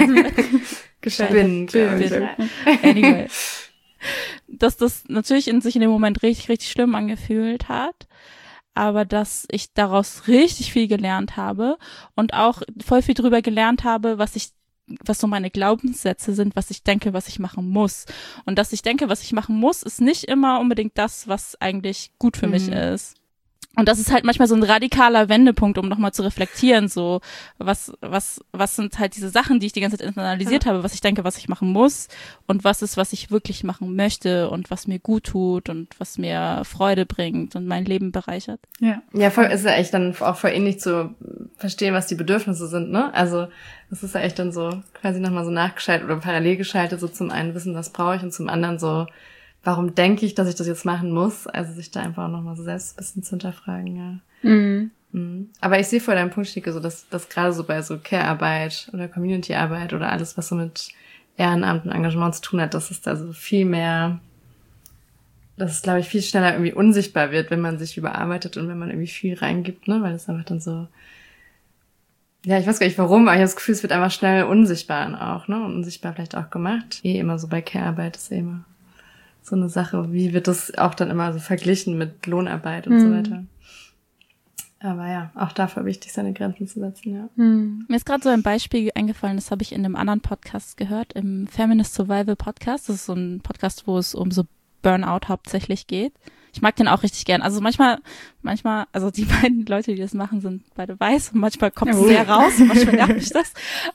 Bin. Anyway. Dass das natürlich sich in dem Moment richtig, richtig schlimm angefühlt hat, aber dass ich daraus richtig viel gelernt habe und auch voll viel drüber gelernt habe, was ich so meine Glaubenssätze sind, was ich denke, was ich machen muss. Und dass ich denke, was ich machen muss, ist nicht immer unbedingt das, was eigentlich gut für mich ist. Und das ist halt manchmal so ein radikaler Wendepunkt, um nochmal zu reflektieren, so, was sind halt diese Sachen, die ich die ganze Zeit internalisiert habe, was ich denke, was ich machen muss und was ist, was ich wirklich machen möchte und was mir gut tut und was mir Freude bringt und mein Leben bereichert. Ja, voll, ist ja echt dann auch voll ähnlich zu verstehen, was die Bedürfnisse sind, ne? Also, das ist ja echt dann so quasi nochmal so nachgeschaltet oder parallel geschaltet, so zum einen wissen, was brauche ich und zum anderen so, warum denke ich, dass ich das jetzt machen muss? Also sich da einfach nochmal so selbst ein bisschen zu hinterfragen, ja. Aber ich sehe vor deinem Punkt, Stike, so, dass gerade so bei so Care-Arbeit oder Community-Arbeit oder alles, was so mit Ehrenamt und Engagement zu tun hat, dass es da so viel mehr, dass es, glaube ich, viel schneller irgendwie unsichtbar wird, wenn man sich überarbeitet und wenn man irgendwie viel reingibt, ne? Weil es einfach dann so, ja, ich weiß gar nicht warum, aber ich habe das Gefühl, es wird einfach schnell unsichtbar auch, ne? Und unsichtbar vielleicht auch gemacht. Immer so bei Care-Arbeit ist immer so eine Sache, wie wird das auch dann immer so verglichen mit Lohnarbeit und so weiter. Aber ja, auch dafür wichtig, seine Grenzen zu setzen, ja. Mir ist gerade so ein Beispiel eingefallen, das habe ich in einem anderen Podcast gehört, im Feminist Survival Podcast. Das ist so ein Podcast, wo es um so Burnout hauptsächlich geht. Ich mag den auch richtig gern. Also manchmal, also die beiden Leute, die das machen, sind beide weiß und manchmal kommt es sehr raus und manchmal nervt mich das.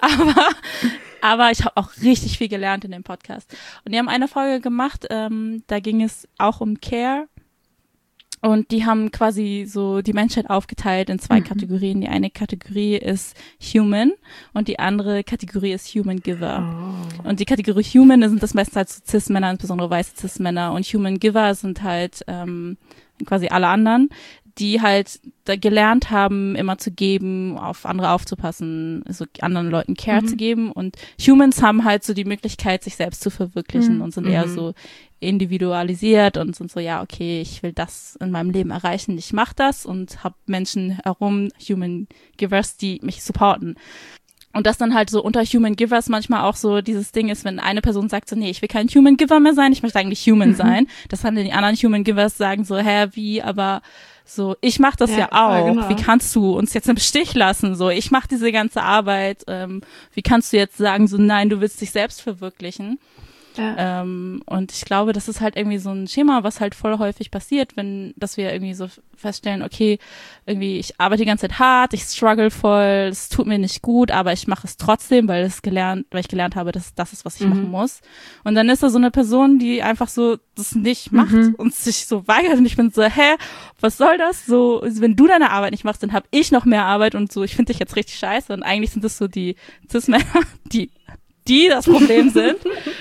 Aber ich habe auch richtig viel gelernt in dem Podcast. Und die haben eine Folge gemacht, da ging es auch um Care. Und die haben quasi so die Menschheit aufgeteilt in zwei Kategorien. Die eine Kategorie ist Human und die andere Kategorie ist Human Giver. Und die Kategorie Human sind das meistens halt so Cis-Männer, insbesondere weiße Cis-Männer. Und Human Giver sind halt quasi alle anderen, die halt da gelernt haben, immer zu geben, auf andere aufzupassen, so anderen Leuten Care zu geben. Und Humans haben halt so die Möglichkeit, sich selbst zu verwirklichen und sind eher so individualisiert und sind so, ja, okay, ich will das in meinem Leben erreichen, ich mache das und habe Menschen herum, Human Givers, die mich supporten. Und das dann halt so unter Human Givers manchmal auch so dieses Ding ist, wenn eine Person sagt so, nee, ich will kein Human Giver mehr sein, ich möchte eigentlich Human sein. Das dann die anderen Human Givers sagen so, wie, aber so, ich mach das ja auch. Genau. Wie kannst du uns jetzt im Stich lassen? So, ich mach diese ganze Arbeit. Wie kannst du jetzt sagen so, nein, du willst dich selbst verwirklichen? Ja. Und ich glaube, das ist halt irgendwie so ein Schema, was halt voll häufig passiert, dass wir irgendwie so feststellen, okay, irgendwie ich arbeite die ganze Zeit hart, ich struggle voll, es tut mir nicht gut, aber ich mache es trotzdem, weil ich gelernt habe, dass das ist, was ich machen muss. Und dann ist da so eine Person, die einfach so das nicht macht und sich so weigert und ich bin so, was soll das? So, wenn du deine Arbeit nicht machst, dann habe ich noch mehr Arbeit und so, ich finde dich jetzt richtig scheiße und eigentlich sind das so die Cis-Männer, die das Problem sind.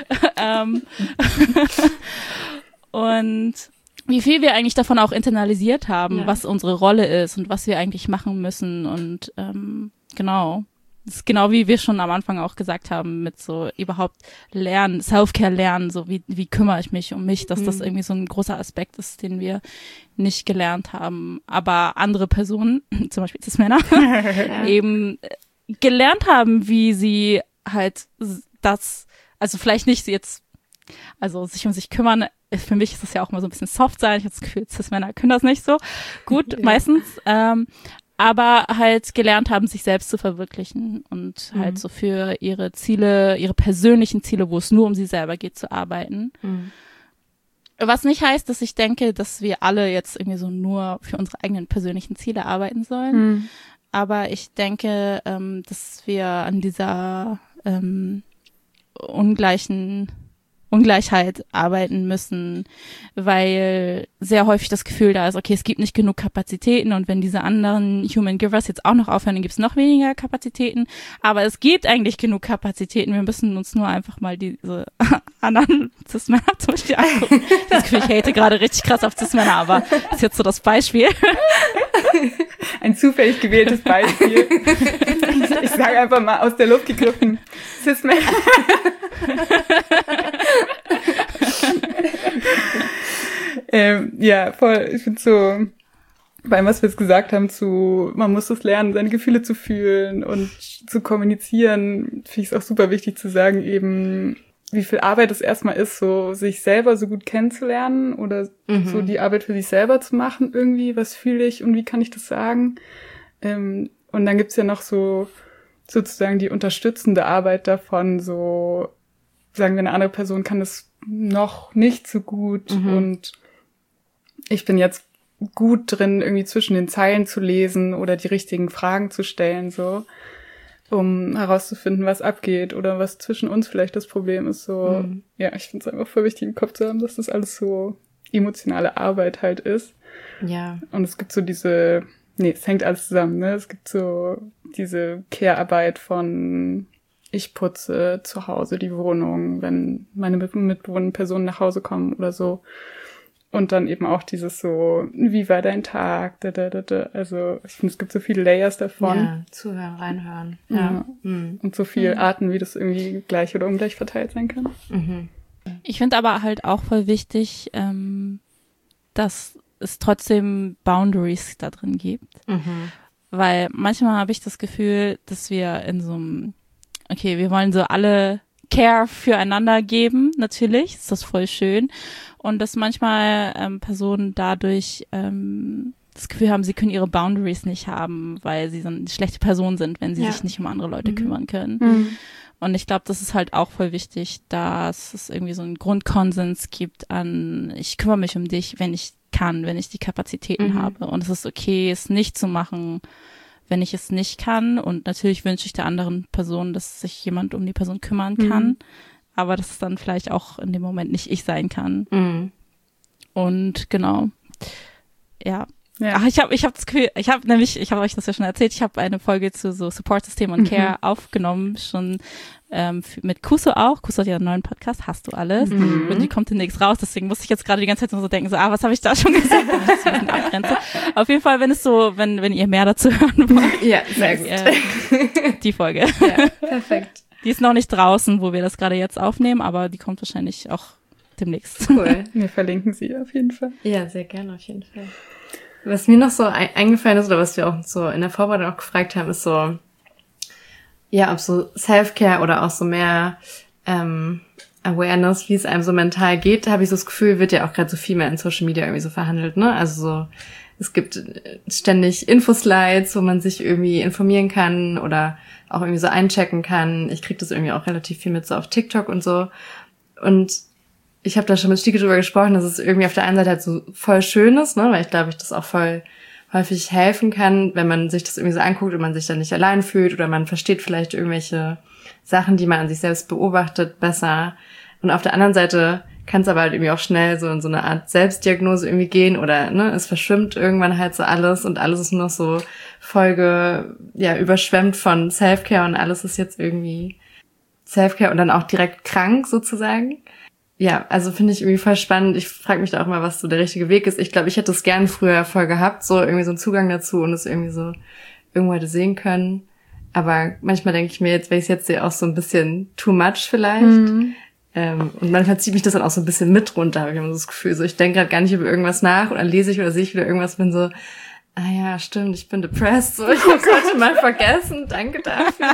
Und wie viel wir eigentlich davon auch internalisiert haben, was unsere Rolle ist und was wir eigentlich machen müssen. Und genau, das ist genau wie wir schon am Anfang auch gesagt haben, mit so überhaupt lernen, Self-Care lernen, so wie kümmere ich mich um mich, dass das irgendwie so ein großer Aspekt ist, den wir nicht gelernt haben. Aber andere Personen, zum Beispiel Cis-Männer, eben gelernt haben, wie sie halt das, also vielleicht nicht jetzt, also sich um sich kümmern, für mich ist das ja auch mal so ein bisschen soft sein, ich habe das Gefühl, Cis-Männer können das nicht so gut, meistens, aber halt gelernt haben, sich selbst zu verwirklichen und halt so für ihre Ziele, ihre persönlichen Ziele, wo es nur um sie selber geht, zu arbeiten. Was nicht heißt, dass ich denke, dass wir alle jetzt irgendwie so nur für unsere eigenen persönlichen Ziele arbeiten sollen, aber ich denke, dass wir an dieser Ungleichheit arbeiten müssen, weil sehr häufig das Gefühl da ist, okay, es gibt nicht genug Kapazitäten und wenn diese anderen Human Givers jetzt auch noch aufhören, dann gibt es noch weniger Kapazitäten, aber es gibt eigentlich genug Kapazitäten, wir müssen uns nur einfach mal diese anderen Cis-Männer zum Beispiel angucken. Das Gefühl, ich hate gerade richtig krass auf Cis-Männer, aber das ist jetzt so das Beispiel. Ein zufällig gewähltes Beispiel. Ich sage einfach mal aus der Luft gegriffen, Cis-Männer. Ja, voll. Ich finde so, bei allem, was wir jetzt gesagt haben, man muss es lernen, seine Gefühle zu fühlen und zu kommunizieren, finde ich es auch super wichtig zu sagen, eben, wie viel Arbeit es erstmal ist, so sich selber so gut kennenzulernen oder so die Arbeit für sich selber zu machen irgendwie, was fühle ich und wie kann ich das sagen. Und dann gibt's ja noch so sozusagen die unterstützende Arbeit davon, so sagen wir, eine andere Person kann das noch nicht so gut und ich bin jetzt gut drin, irgendwie zwischen den Zeilen zu lesen oder die richtigen Fragen zu stellen, so, um herauszufinden, was abgeht oder was zwischen uns vielleicht das Problem ist, so. Ja, ich finde es einfach voll wichtig im Kopf zu haben, dass das alles so emotionale Arbeit halt ist. Ja. Und es gibt so es hängt alles zusammen, ne? Es gibt so diese Care-Arbeit von ich putze zu Hause die Wohnung, wenn meine mitbewohnenden Personen nach Hause kommen oder so. Und dann eben auch dieses so, wie war dein Tag? Also ich finde, es gibt so viele Layers davon. Ja, zuhören, reinhören. Ja. Und so viele Arten, wie das irgendwie gleich oder ungleich verteilt sein kann. Ich finde aber halt auch voll wichtig, dass es trotzdem Boundaries da drin gibt. Weil manchmal habe ich das Gefühl, dass wir in so einem, okay, wir wollen so alle Care füreinander geben, natürlich, ist das voll schön. Und dass manchmal Personen dadurch das Gefühl haben, sie können ihre Boundaries nicht haben, weil sie so eine schlechte Person sind, wenn sie sich nicht um andere Leute kümmern können. Und ich glaube, das ist halt auch voll wichtig, dass es irgendwie so einen Grundkonsens gibt an, ich kümmere mich um dich, wenn ich kann, wenn ich die Kapazitäten habe. Und es ist okay, es nicht zu machen, wenn ich es nicht kann. Und natürlich wünsche ich der anderen Person, dass sich jemand um die Person kümmern kann. Aber dass es dann vielleicht auch in dem Moment nicht ich sein kann. Und genau. Ja. Ach, ich habe das Gefühl, ich habe euch das ja schon erzählt, ich habe eine Folge zu so Support-System und Care aufgenommen, schon mit Kuso auch. Kuso hat ja einen neuen Podcast, Hast du alles? Und die kommt demnächst raus, deswegen musste ich jetzt gerade die ganze Zeit nur so denken, so, was habe ich da schon gesagt? Das ein bisschen abgrenze. Auf jeden Fall, wenn ihr mehr dazu hören wollt. Ja, sehr gut. Die Folge. Ja, perfekt. Die ist noch nicht draußen, wo wir das gerade jetzt aufnehmen, aber die kommt wahrscheinlich auch demnächst. Cool. Wir verlinken sie auf jeden Fall. Ja, sehr gerne, auf jeden Fall. Was mir noch so eingefallen ist, oder was wir auch so in der Vorbereitung auch gefragt haben, ist so, ja, ob so Self-Care oder auch so mehr Awareness, wie es einem so mental geht, habe ich so das Gefühl, wird ja auch gerade so viel mehr in Social Media irgendwie so verhandelt, ne? Also so, es gibt ständig Infoslides, wo man sich irgendwie informieren kann oder auch irgendwie so einchecken kann. Ich kriege das irgendwie auch relativ viel mit so auf TikTok und so. Und ich habe da schon mit Stieke drüber gesprochen, dass es irgendwie auf der einen Seite halt so voll schön ist, ne, weil ich glaube, ich das auch voll häufig helfen kann, wenn man sich das irgendwie so anguckt und man sich dann nicht allein fühlt oder man versteht vielleicht irgendwelche Sachen, die man an sich selbst beobachtet, besser. Und auf der anderen Seite kann es aber halt irgendwie auch schnell so in so eine Art Selbstdiagnose irgendwie gehen oder, ne, es verschwimmt irgendwann halt so alles und alles ist nur noch so überschwemmt von Self-Care und alles ist jetzt irgendwie Self-Care und dann auch direkt krank sozusagen. Ja, also finde ich irgendwie voll spannend. Ich frage mich da auch mal, was so der richtige Weg ist. Ich glaube, ich hätte es gern früher voll gehabt, so irgendwie so einen Zugang dazu und es irgendwie so irgendwo hätte sehen können. Aber manchmal denke ich mir jetzt, wenn ich es jetzt sehe, auch so ein bisschen too much vielleicht. Und manchmal zieht mich das dann auch so ein bisschen mit runter, habe ich immer so das Gefühl. So, ich denke gerade gar nicht über irgendwas nach und dann lese ich oder sehe ich wieder irgendwas, bin so, ah ja, stimmt, ich bin depressed. So, ich hab's heute mal vergessen. Danke dafür.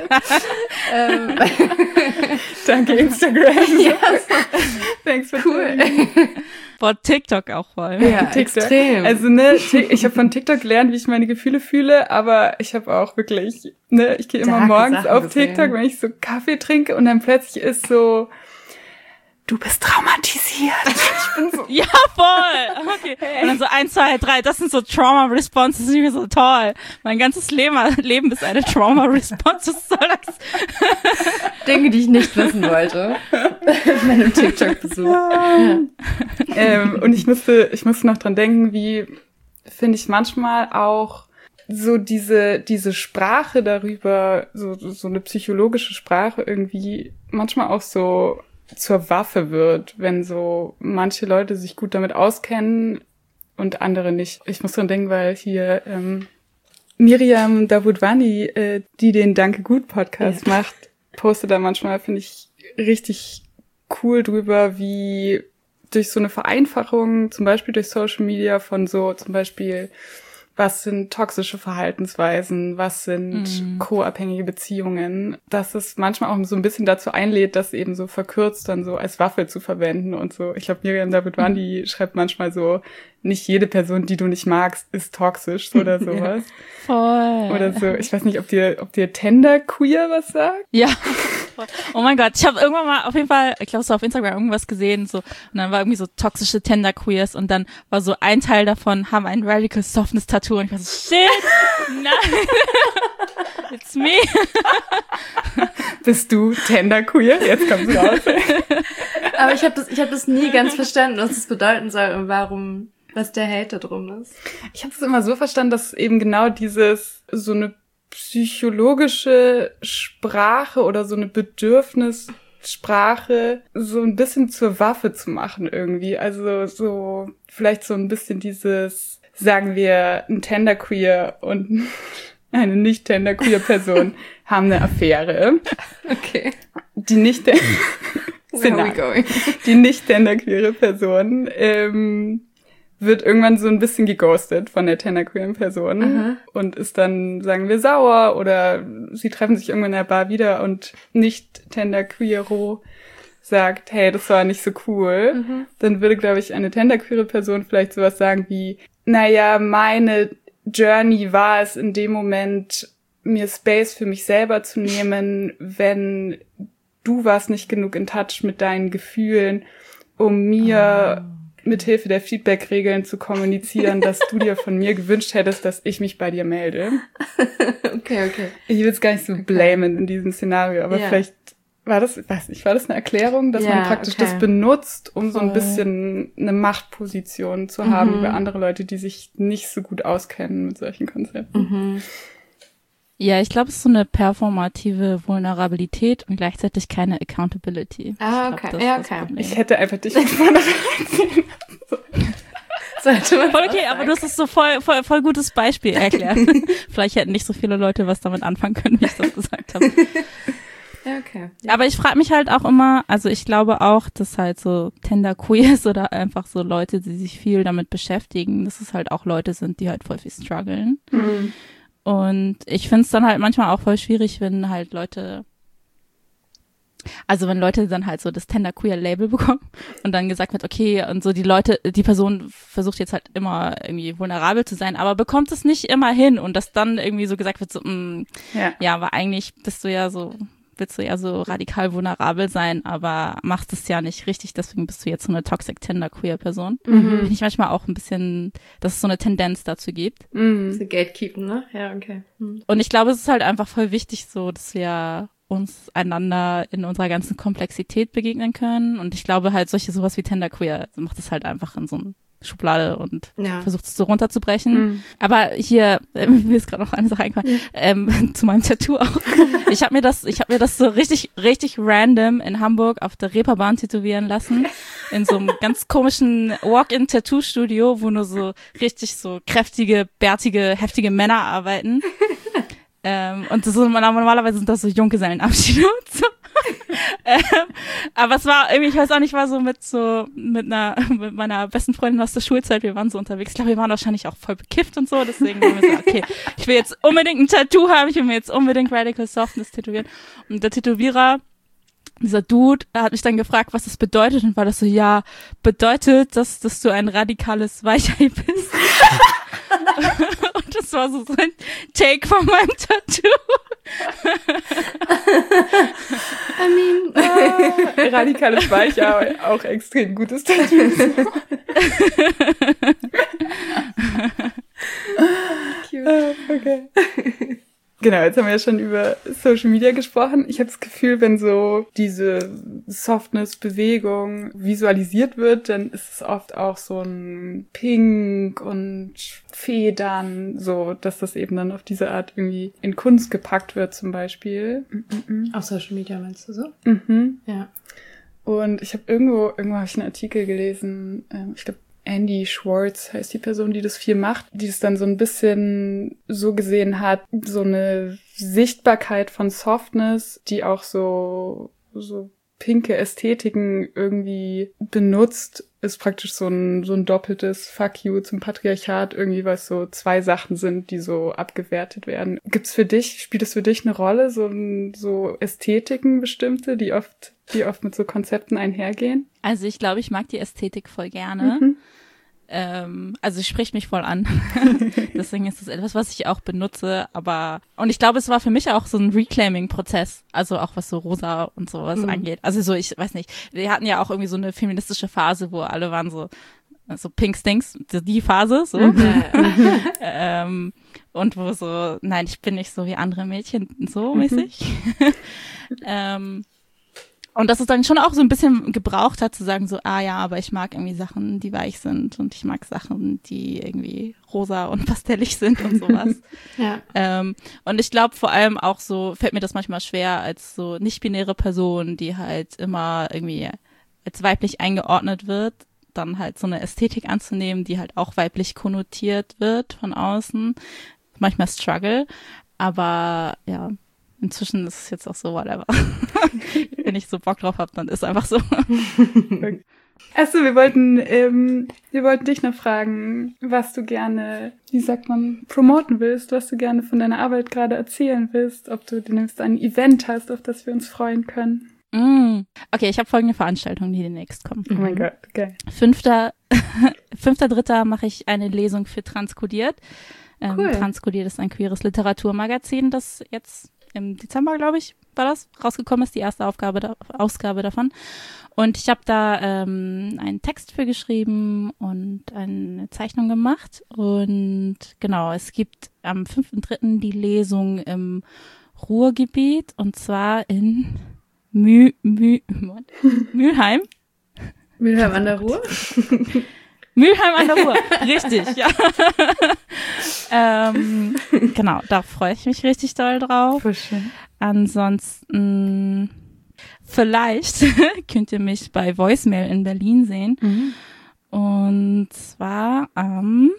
Danke Instagram. Ja, Thanks for cool. Boah, TikTok auch voll. Ja, TikTok. extrem. Also ich habe von TikTok gelernt, wie ich meine Gefühle fühle, aber ich habe auch wirklich, ich gehe immer Darke morgens Sachen auf gesehen. TikTok, wenn ich so Kaffee trinke und dann plötzlich ist so, du bist traumatisiert. Ich bin so, Ja, voll. Okay. Und dann so 1, 2, 3, das sind so Trauma-Responses, das ist nicht mehr so toll. Mein ganzes Leben ist eine Trauma-Response. Was soll das? Dinge, die ich nicht wissen wollte. Mit meinem TikTok-Besuch. Ja. und ich musste noch dran denken, wie, finde ich manchmal auch so diese Sprache darüber, so eine psychologische Sprache irgendwie manchmal auch so zur Waffe wird, wenn so manche Leute sich gut damit auskennen und andere nicht. Ich muss dran denken, weil hier Miriam Davutwani, die den Danke Gut Podcast macht, postet da manchmal, finde ich, richtig cool drüber, wie durch so eine Vereinfachung, zum Beispiel durch Social Media von so zum Beispiel was sind toxische Verhaltensweisen, was sind co-abhängige Beziehungen, dass es manchmal auch so ein bisschen dazu einlädt, das eben so verkürzt dann so als Waffe zu verwenden und so. Ich glaube, Miriam Davidwan, die schreibt manchmal so, nicht jede Person, die du nicht magst, ist toxisch oder sowas. Voll. Oder so. Ich weiß nicht, ob dir Tenderqueer was sagt? Ja. Oh mein Gott, ich habe irgendwann mal auf jeden Fall, ich glaube so auf Instagram irgendwas gesehen, so, und dann war irgendwie so toxische Tenderqueers und dann war so ein Teil davon, haben ein Radical Softness Tattoo und ich war so, shit, nein, it's me. Bist du Tenderqueer? Jetzt kommt's raus. Aber ich hab das nie ganz verstanden, was das bedeuten soll und was der Hate da drum ist. Ich habe es immer so verstanden, dass eben genau so eine psychologische Sprache oder so eine Bedürfnissprache so ein bisschen zur Waffe zu machen irgendwie. Also so vielleicht so ein bisschen dieses, sagen wir, ein Tenderqueer und eine nicht Tenderqueer Person haben eine Affäre. Okay. Die nicht Tenderqueere Person wird irgendwann so ein bisschen geghostet von der tenderqueeren Person und ist dann, sagen wir, sauer oder sie treffen sich irgendwann in der Bar wieder und nicht tenderqueero sagt, hey, das war nicht so cool. Dann würde, glaube ich, eine tenderqueere Person vielleicht sowas sagen wie, naja, meine Journey war es in dem Moment, mir Space für mich selber zu nehmen, wenn du warst nicht genug in Touch mit deinen Gefühlen, um mir mit Hilfe der Feedback-Regeln zu kommunizieren, dass du dir von mir gewünscht hättest, dass ich mich bei dir melde. Okay. Ich will es gar nicht so blamen in diesem Szenario, aber vielleicht war das, ich weiß nicht, war das eine Erklärung, dass man praktisch das benutzt, um so ein bisschen eine Machtposition zu haben über andere Leute, die sich nicht so gut auskennen mit solchen Konzepten. Ja, ich glaube, es ist so eine performative Vulnerabilität und gleichzeitig keine Accountability. Ich hätte einfach dich vorne voll okay, aber du hast es so voll gutes Beispiel erklärt. Vielleicht hätten nicht so viele Leute was damit anfangen können, wie ich das gesagt habe. Ja, okay. Ja. Aber ich frage mich halt auch immer, also ich glaube auch, dass halt so Tenderqueers oder einfach so Leute, die sich viel damit beschäftigen, dass es halt auch Leute sind, die halt voll viel strugglen. Und ich find's dann halt manchmal auch voll schwierig, wenn halt Leute dann halt so das Tenderqueer-Label bekommen und dann gesagt wird, okay, und so die Person versucht jetzt halt immer irgendwie vulnerabel zu sein, aber bekommt es nicht immer hin und dass dann irgendwie so gesagt wird, so, ja, aber eigentlich willst du ja so radikal vulnerabel sein, aber machst es ja nicht richtig, deswegen bist du jetzt so eine toxic Tenderqueer-Person. Finde ich manchmal auch ein bisschen, dass es so eine Tendenz dazu gibt. So Gatekeeping, ne? Ja, okay. Und ich glaube, es ist halt einfach voll wichtig so, dass wir uns einander in unserer ganzen Komplexität begegnen können. Und ich glaube halt, sowas wie Tenderqueer macht es halt einfach in so eine Schublade und versucht es so runterzubrechen. Aber hier, mir ist gerade noch eine Sache eingefallen, zu meinem Tattoo auch. Ich habe mir das so richtig random in Hamburg auf der Reeperbahn tätowieren lassen. In so einem ganz komischen Walk-in-Tattoo-Studio, wo nur so richtig so kräftige, bärtige, heftige Männer arbeiten. Und das ist, normalerweise sind das so Junggesellenabschiede und so. Aber es war irgendwie, ich weiß auch nicht, war so mit meiner besten Freundin aus der Schulzeit, wir waren so unterwegs. Ich glaube, wir waren wahrscheinlich auch voll bekifft und so, deswegen haben wir gesagt, okay, ich will jetzt unbedingt ein Tattoo haben, ich will mir jetzt unbedingt Radical Softness tätowieren. Und der Tätowierer, dieser Dude, hat mich dann gefragt, was das bedeutet und war das so, ja, bedeutet, dass du ein radikales Weichei bist. Und das war so ein Take von meinem Tattoo. Radikales Weichei, auch extrem gutes Tattoo. Cute. Okay. Genau, jetzt haben wir ja schon über Social Media gesprochen. Ich habe das Gefühl, wenn so diese Softness-Bewegung visualisiert wird, dann ist es oft auch so ein Pink und Federn, so, dass das eben dann auf diese Art irgendwie in Kunst gepackt wird zum Beispiel. Auf Social Media meinst du so? Ja. Und ich habe irgendwo habe ich einen Artikel gelesen, ich glaube, Andy Schwartz heißt die Person, die das viel macht, die es dann so ein bisschen so gesehen hat, so eine Sichtbarkeit von Softness, die auch so pinke Ästhetiken irgendwie benutzt, ist praktisch so ein doppeltes Fuck you zum Patriarchat, irgendwie, was so zwei Sachen sind, die so abgewertet werden. Spielt es für dich eine Rolle, so Ästhetiken bestimmte, die oft mit so Konzepten einhergehen? Also ich glaube, ich mag die Ästhetik voll gerne. Also es spricht mich voll an. Deswegen ist es etwas, was ich auch benutze, und ich glaube, es war für mich auch so ein Reclaiming-Prozess, also auch was so rosa und sowas angeht. Also so, ich weiß nicht, wir hatten ja auch irgendwie so eine feministische Phase, wo alle waren so Pink Stinks, die Phase, so. Und wo so, nein, ich bin nicht so wie andere Mädchen, so mäßig. Und dass es dann schon auch so ein bisschen gebraucht hat, zu sagen so, ja, aber ich mag irgendwie Sachen, die weich sind und ich mag Sachen, die irgendwie rosa und pastellig sind und sowas. Ja. Und ich glaube vor allem auch so, fällt mir das manchmal schwer als so nicht-binäre Person, die halt immer irgendwie als weiblich eingeordnet wird, dann halt so eine Ästhetik anzunehmen, die halt auch weiblich konnotiert wird von außen. Manchmal struggle, aber ja, inzwischen ist es jetzt auch so, whatever. Wenn ich so Bock drauf habe, dann ist einfach so. Achso, wir wollten dich noch fragen, was du gerne, wie sagt man, promoten willst, was du gerne von deiner Arbeit gerade erzählen willst, ob du demnächst ein Event hast, auf das wir uns freuen können. Okay, ich habe folgende Veranstaltungen, die demnächst kommen. Oh mein Gott, okay. 5.3. mache ich eine Lesung für Transkodiert. Cool. Transkodiert ist ein queeres Literaturmagazin, das jetzt im Dezember, glaube ich, war das, rausgekommen ist, die erste Ausgabe davon. Und ich habe da einen Text für geschrieben und eine Zeichnung gemacht. Und genau, es gibt am 5.3. die Lesung im Ruhrgebiet, und zwar in Mülheim. Mülheim an der Ruhr? Mülheim an der Ruhr, richtig, ja. Genau, da freue ich mich richtig doll drauf. Voll schön. Ansonsten vielleicht könnt ihr mich bei Voicemail in Berlin sehen. Und zwar am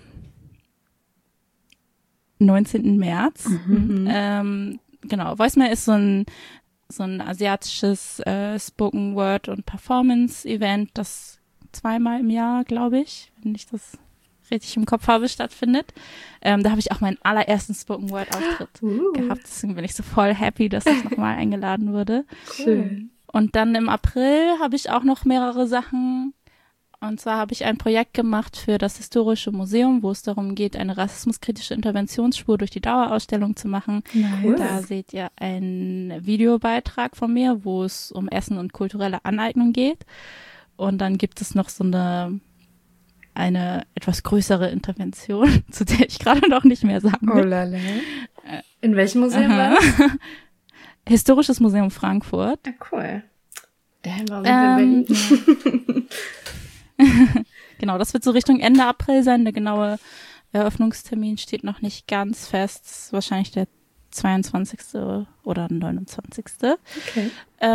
19. März. Genau, Voicemail ist so ein asiatisches Spoken Word und Performance Event, das 2-mal im Jahr, glaube ich, wenn ich das richtig im Kopf habe, stattfindet. Da habe ich auch meinen allerersten Spoken Word Auftritt gehabt. Deswegen bin ich so voll happy, dass ich nochmal eingeladen wurde. Schön. Und dann im April habe ich auch noch mehrere Sachen. Und zwar habe ich ein Projekt gemacht für das Historische Museum, wo es darum geht, eine rassismuskritische Interventionsspur durch die Dauerausstellung zu machen. Nice. Da seht ihr einen Videobeitrag von mir, wo es um Essen und kulturelle Aneignung geht. Und dann gibt es noch so eine etwas größere Intervention, zu der ich gerade noch nicht mehr sagen will. Oh lala. In welchem Museum war das? Historisches Museum Frankfurt. Ja, cool. Warum sind wir in Berlin? Genau, das wird so Richtung Ende April sein. Der genaue Eröffnungstermin steht noch nicht ganz fest. Das ist wahrscheinlich der 22. oder 29. Okay.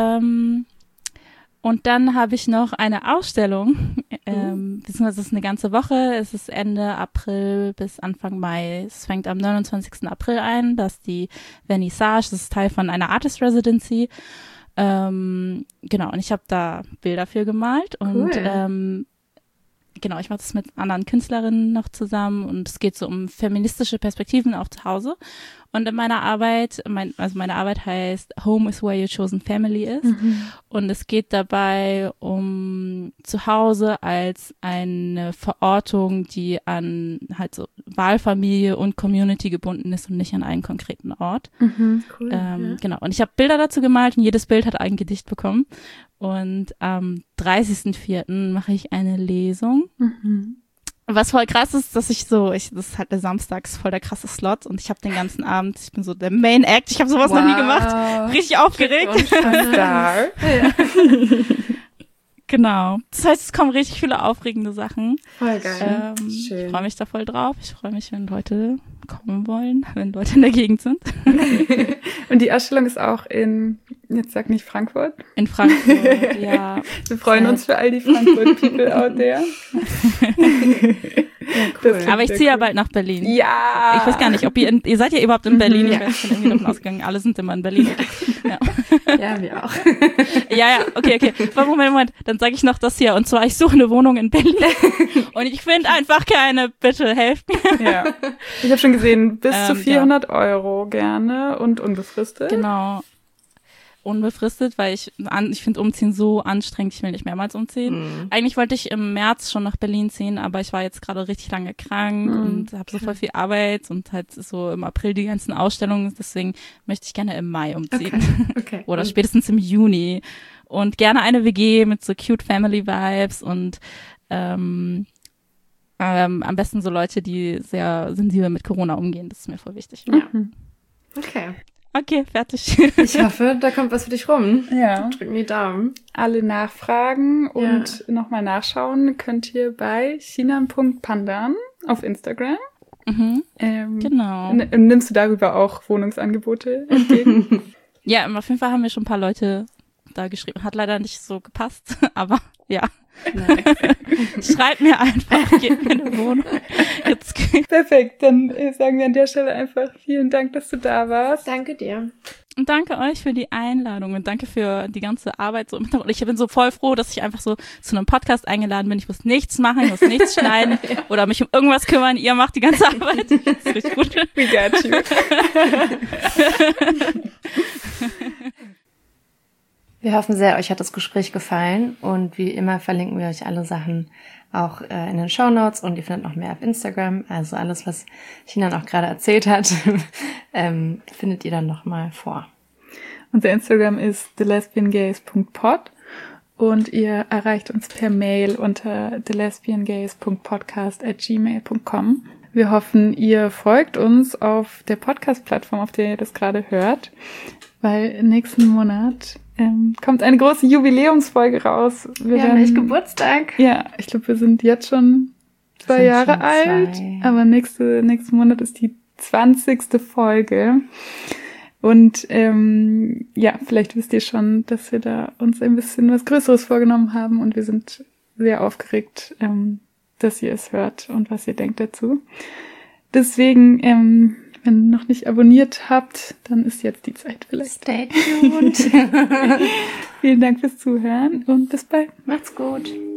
Und dann habe ich noch eine Ausstellung, beziehungsweise es ist eine ganze Woche, es ist Ende April bis Anfang Mai. Es fängt am 29. April ein, das ist die Vernissage, das ist Teil von einer Artist Residency. Genau, und ich habe da Bilder für gemalt und genau, ich mache das mit anderen Künstlerinnen noch zusammen und es geht so um feministische Perspektiven auch zu Hause. Und in meiner Arbeit, meine Arbeit heißt Home is where your chosen family is. Und es geht dabei um Zuhause als eine Verortung, die an halt so Wahlfamilie und Community gebunden ist und nicht an einen konkreten Ort. Cool. Genau. Und ich habe Bilder dazu gemalt und jedes Bild hat ein Gedicht bekommen. Und am 30.04. mache ich eine Lesung. Was voll krass ist, dass das ist halt der Samstag, ist voll der krasse Slot und ich habe den ganzen Abend, ich bin so der Main Act, ich habe sowas noch nie gemacht, richtig aufgeregt. Star. Genau. Das heißt, es kommen richtig viele aufregende Sachen. Voll geil. Ich freue mich da voll drauf. Ich freue mich, wenn Leute kommen wollen, wenn Leute in der Gegend sind. Und die Ausstellung ist auch jetzt sag nicht Frankfurt. In Frankfurt, ja. Wir freuen uns für all die Frankfurt-People out there. Ja, cool. Aber ich ziehe ja bald nach Berlin. Ja! Ich weiß gar nicht, ob ihr seid ja überhaupt in Berlin? Ich bin irgendwie davon ausgegangen, alle sind immer in Berlin. Ja. Ja, wir auch. Ja, okay. Moment. Dann sage ich noch das hier. Und zwar, ich suche eine Wohnung in Berlin. Und ich finde einfach keine. Bitte helft mir. Ja. Ich habe schon gesehen, bis zu 400 Euro gerne und unbefristet. Genau. Unbefristet, weil ich finde Umziehen so anstrengend, ich will nicht mehrmals umziehen. Eigentlich wollte ich im März schon nach Berlin ziehen, aber ich war jetzt gerade richtig lange krank und habe so voll viel Arbeit und halt so im April die ganzen Ausstellungen, deswegen möchte ich gerne im Mai umziehen. Okay. Oder spätestens im Juni. Und gerne eine WG mit so cute Family Vibes und am besten so Leute, die sehr sensibel mit Corona umgehen, das ist mir voll wichtig. Ja. Okay. Okay, fertig. Ich hoffe, da kommt was für dich rum. Ja. Drücken die Daumen. Alle nachfragen und nochmal nachschauen könnt ihr bei chinan.pandan auf Instagram. Genau. Nimmst du darüber auch Wohnungsangebote entgegen? Ja, auf jeden Fall haben wir schon ein paar Leute da geschrieben. Hat leider nicht so gepasst, aber ja. Schreibt mir einfach, gebt mir eine Wohnung. Jetzt. Perfekt, dann sagen wir an der Stelle einfach vielen Dank, dass du da warst. Danke dir. Und danke euch für die Einladung und danke für die ganze Arbeit. So. Und ich bin so voll froh, dass ich einfach so zu einem Podcast eingeladen bin. Ich muss nichts machen, ich muss nichts schneiden oder mich um irgendwas kümmern. Ihr macht die ganze Arbeit. Das ist richtig gut. We got you. Wir hoffen sehr, euch hat das Gespräch gefallen und wie immer verlinken wir euch alle Sachen auch in den Shownotes und ihr findet noch mehr auf Instagram. Also alles, was Chinan auch gerade erzählt hat, findet ihr dann nochmal vor. Unser Instagram ist thelesbiangays.pod und ihr erreicht uns per Mail unter thelesbiangays.podcast@gmail.com. Wir hoffen, ihr folgt uns auf der Podcast-Plattform, auf der ihr das gerade hört, weil nächsten Monat kommt eine große Jubiläumsfolge raus. Wir haben echt Geburtstag. Ja, ich glaube, wir sind jetzt schon 2 Jahre alt, aber nächsten Monat ist die 20. Folge. Und vielleicht wisst ihr schon, dass wir da uns ein bisschen was Größeres vorgenommen haben und wir sind sehr aufgeregt, dass ihr es hört und was ihr denkt dazu. Deswegen, wenn ihr noch nicht abonniert habt, dann ist jetzt die Zeit vielleicht. Stay tuned. Vielen Dank fürs Zuhören und bis bald. Macht's gut.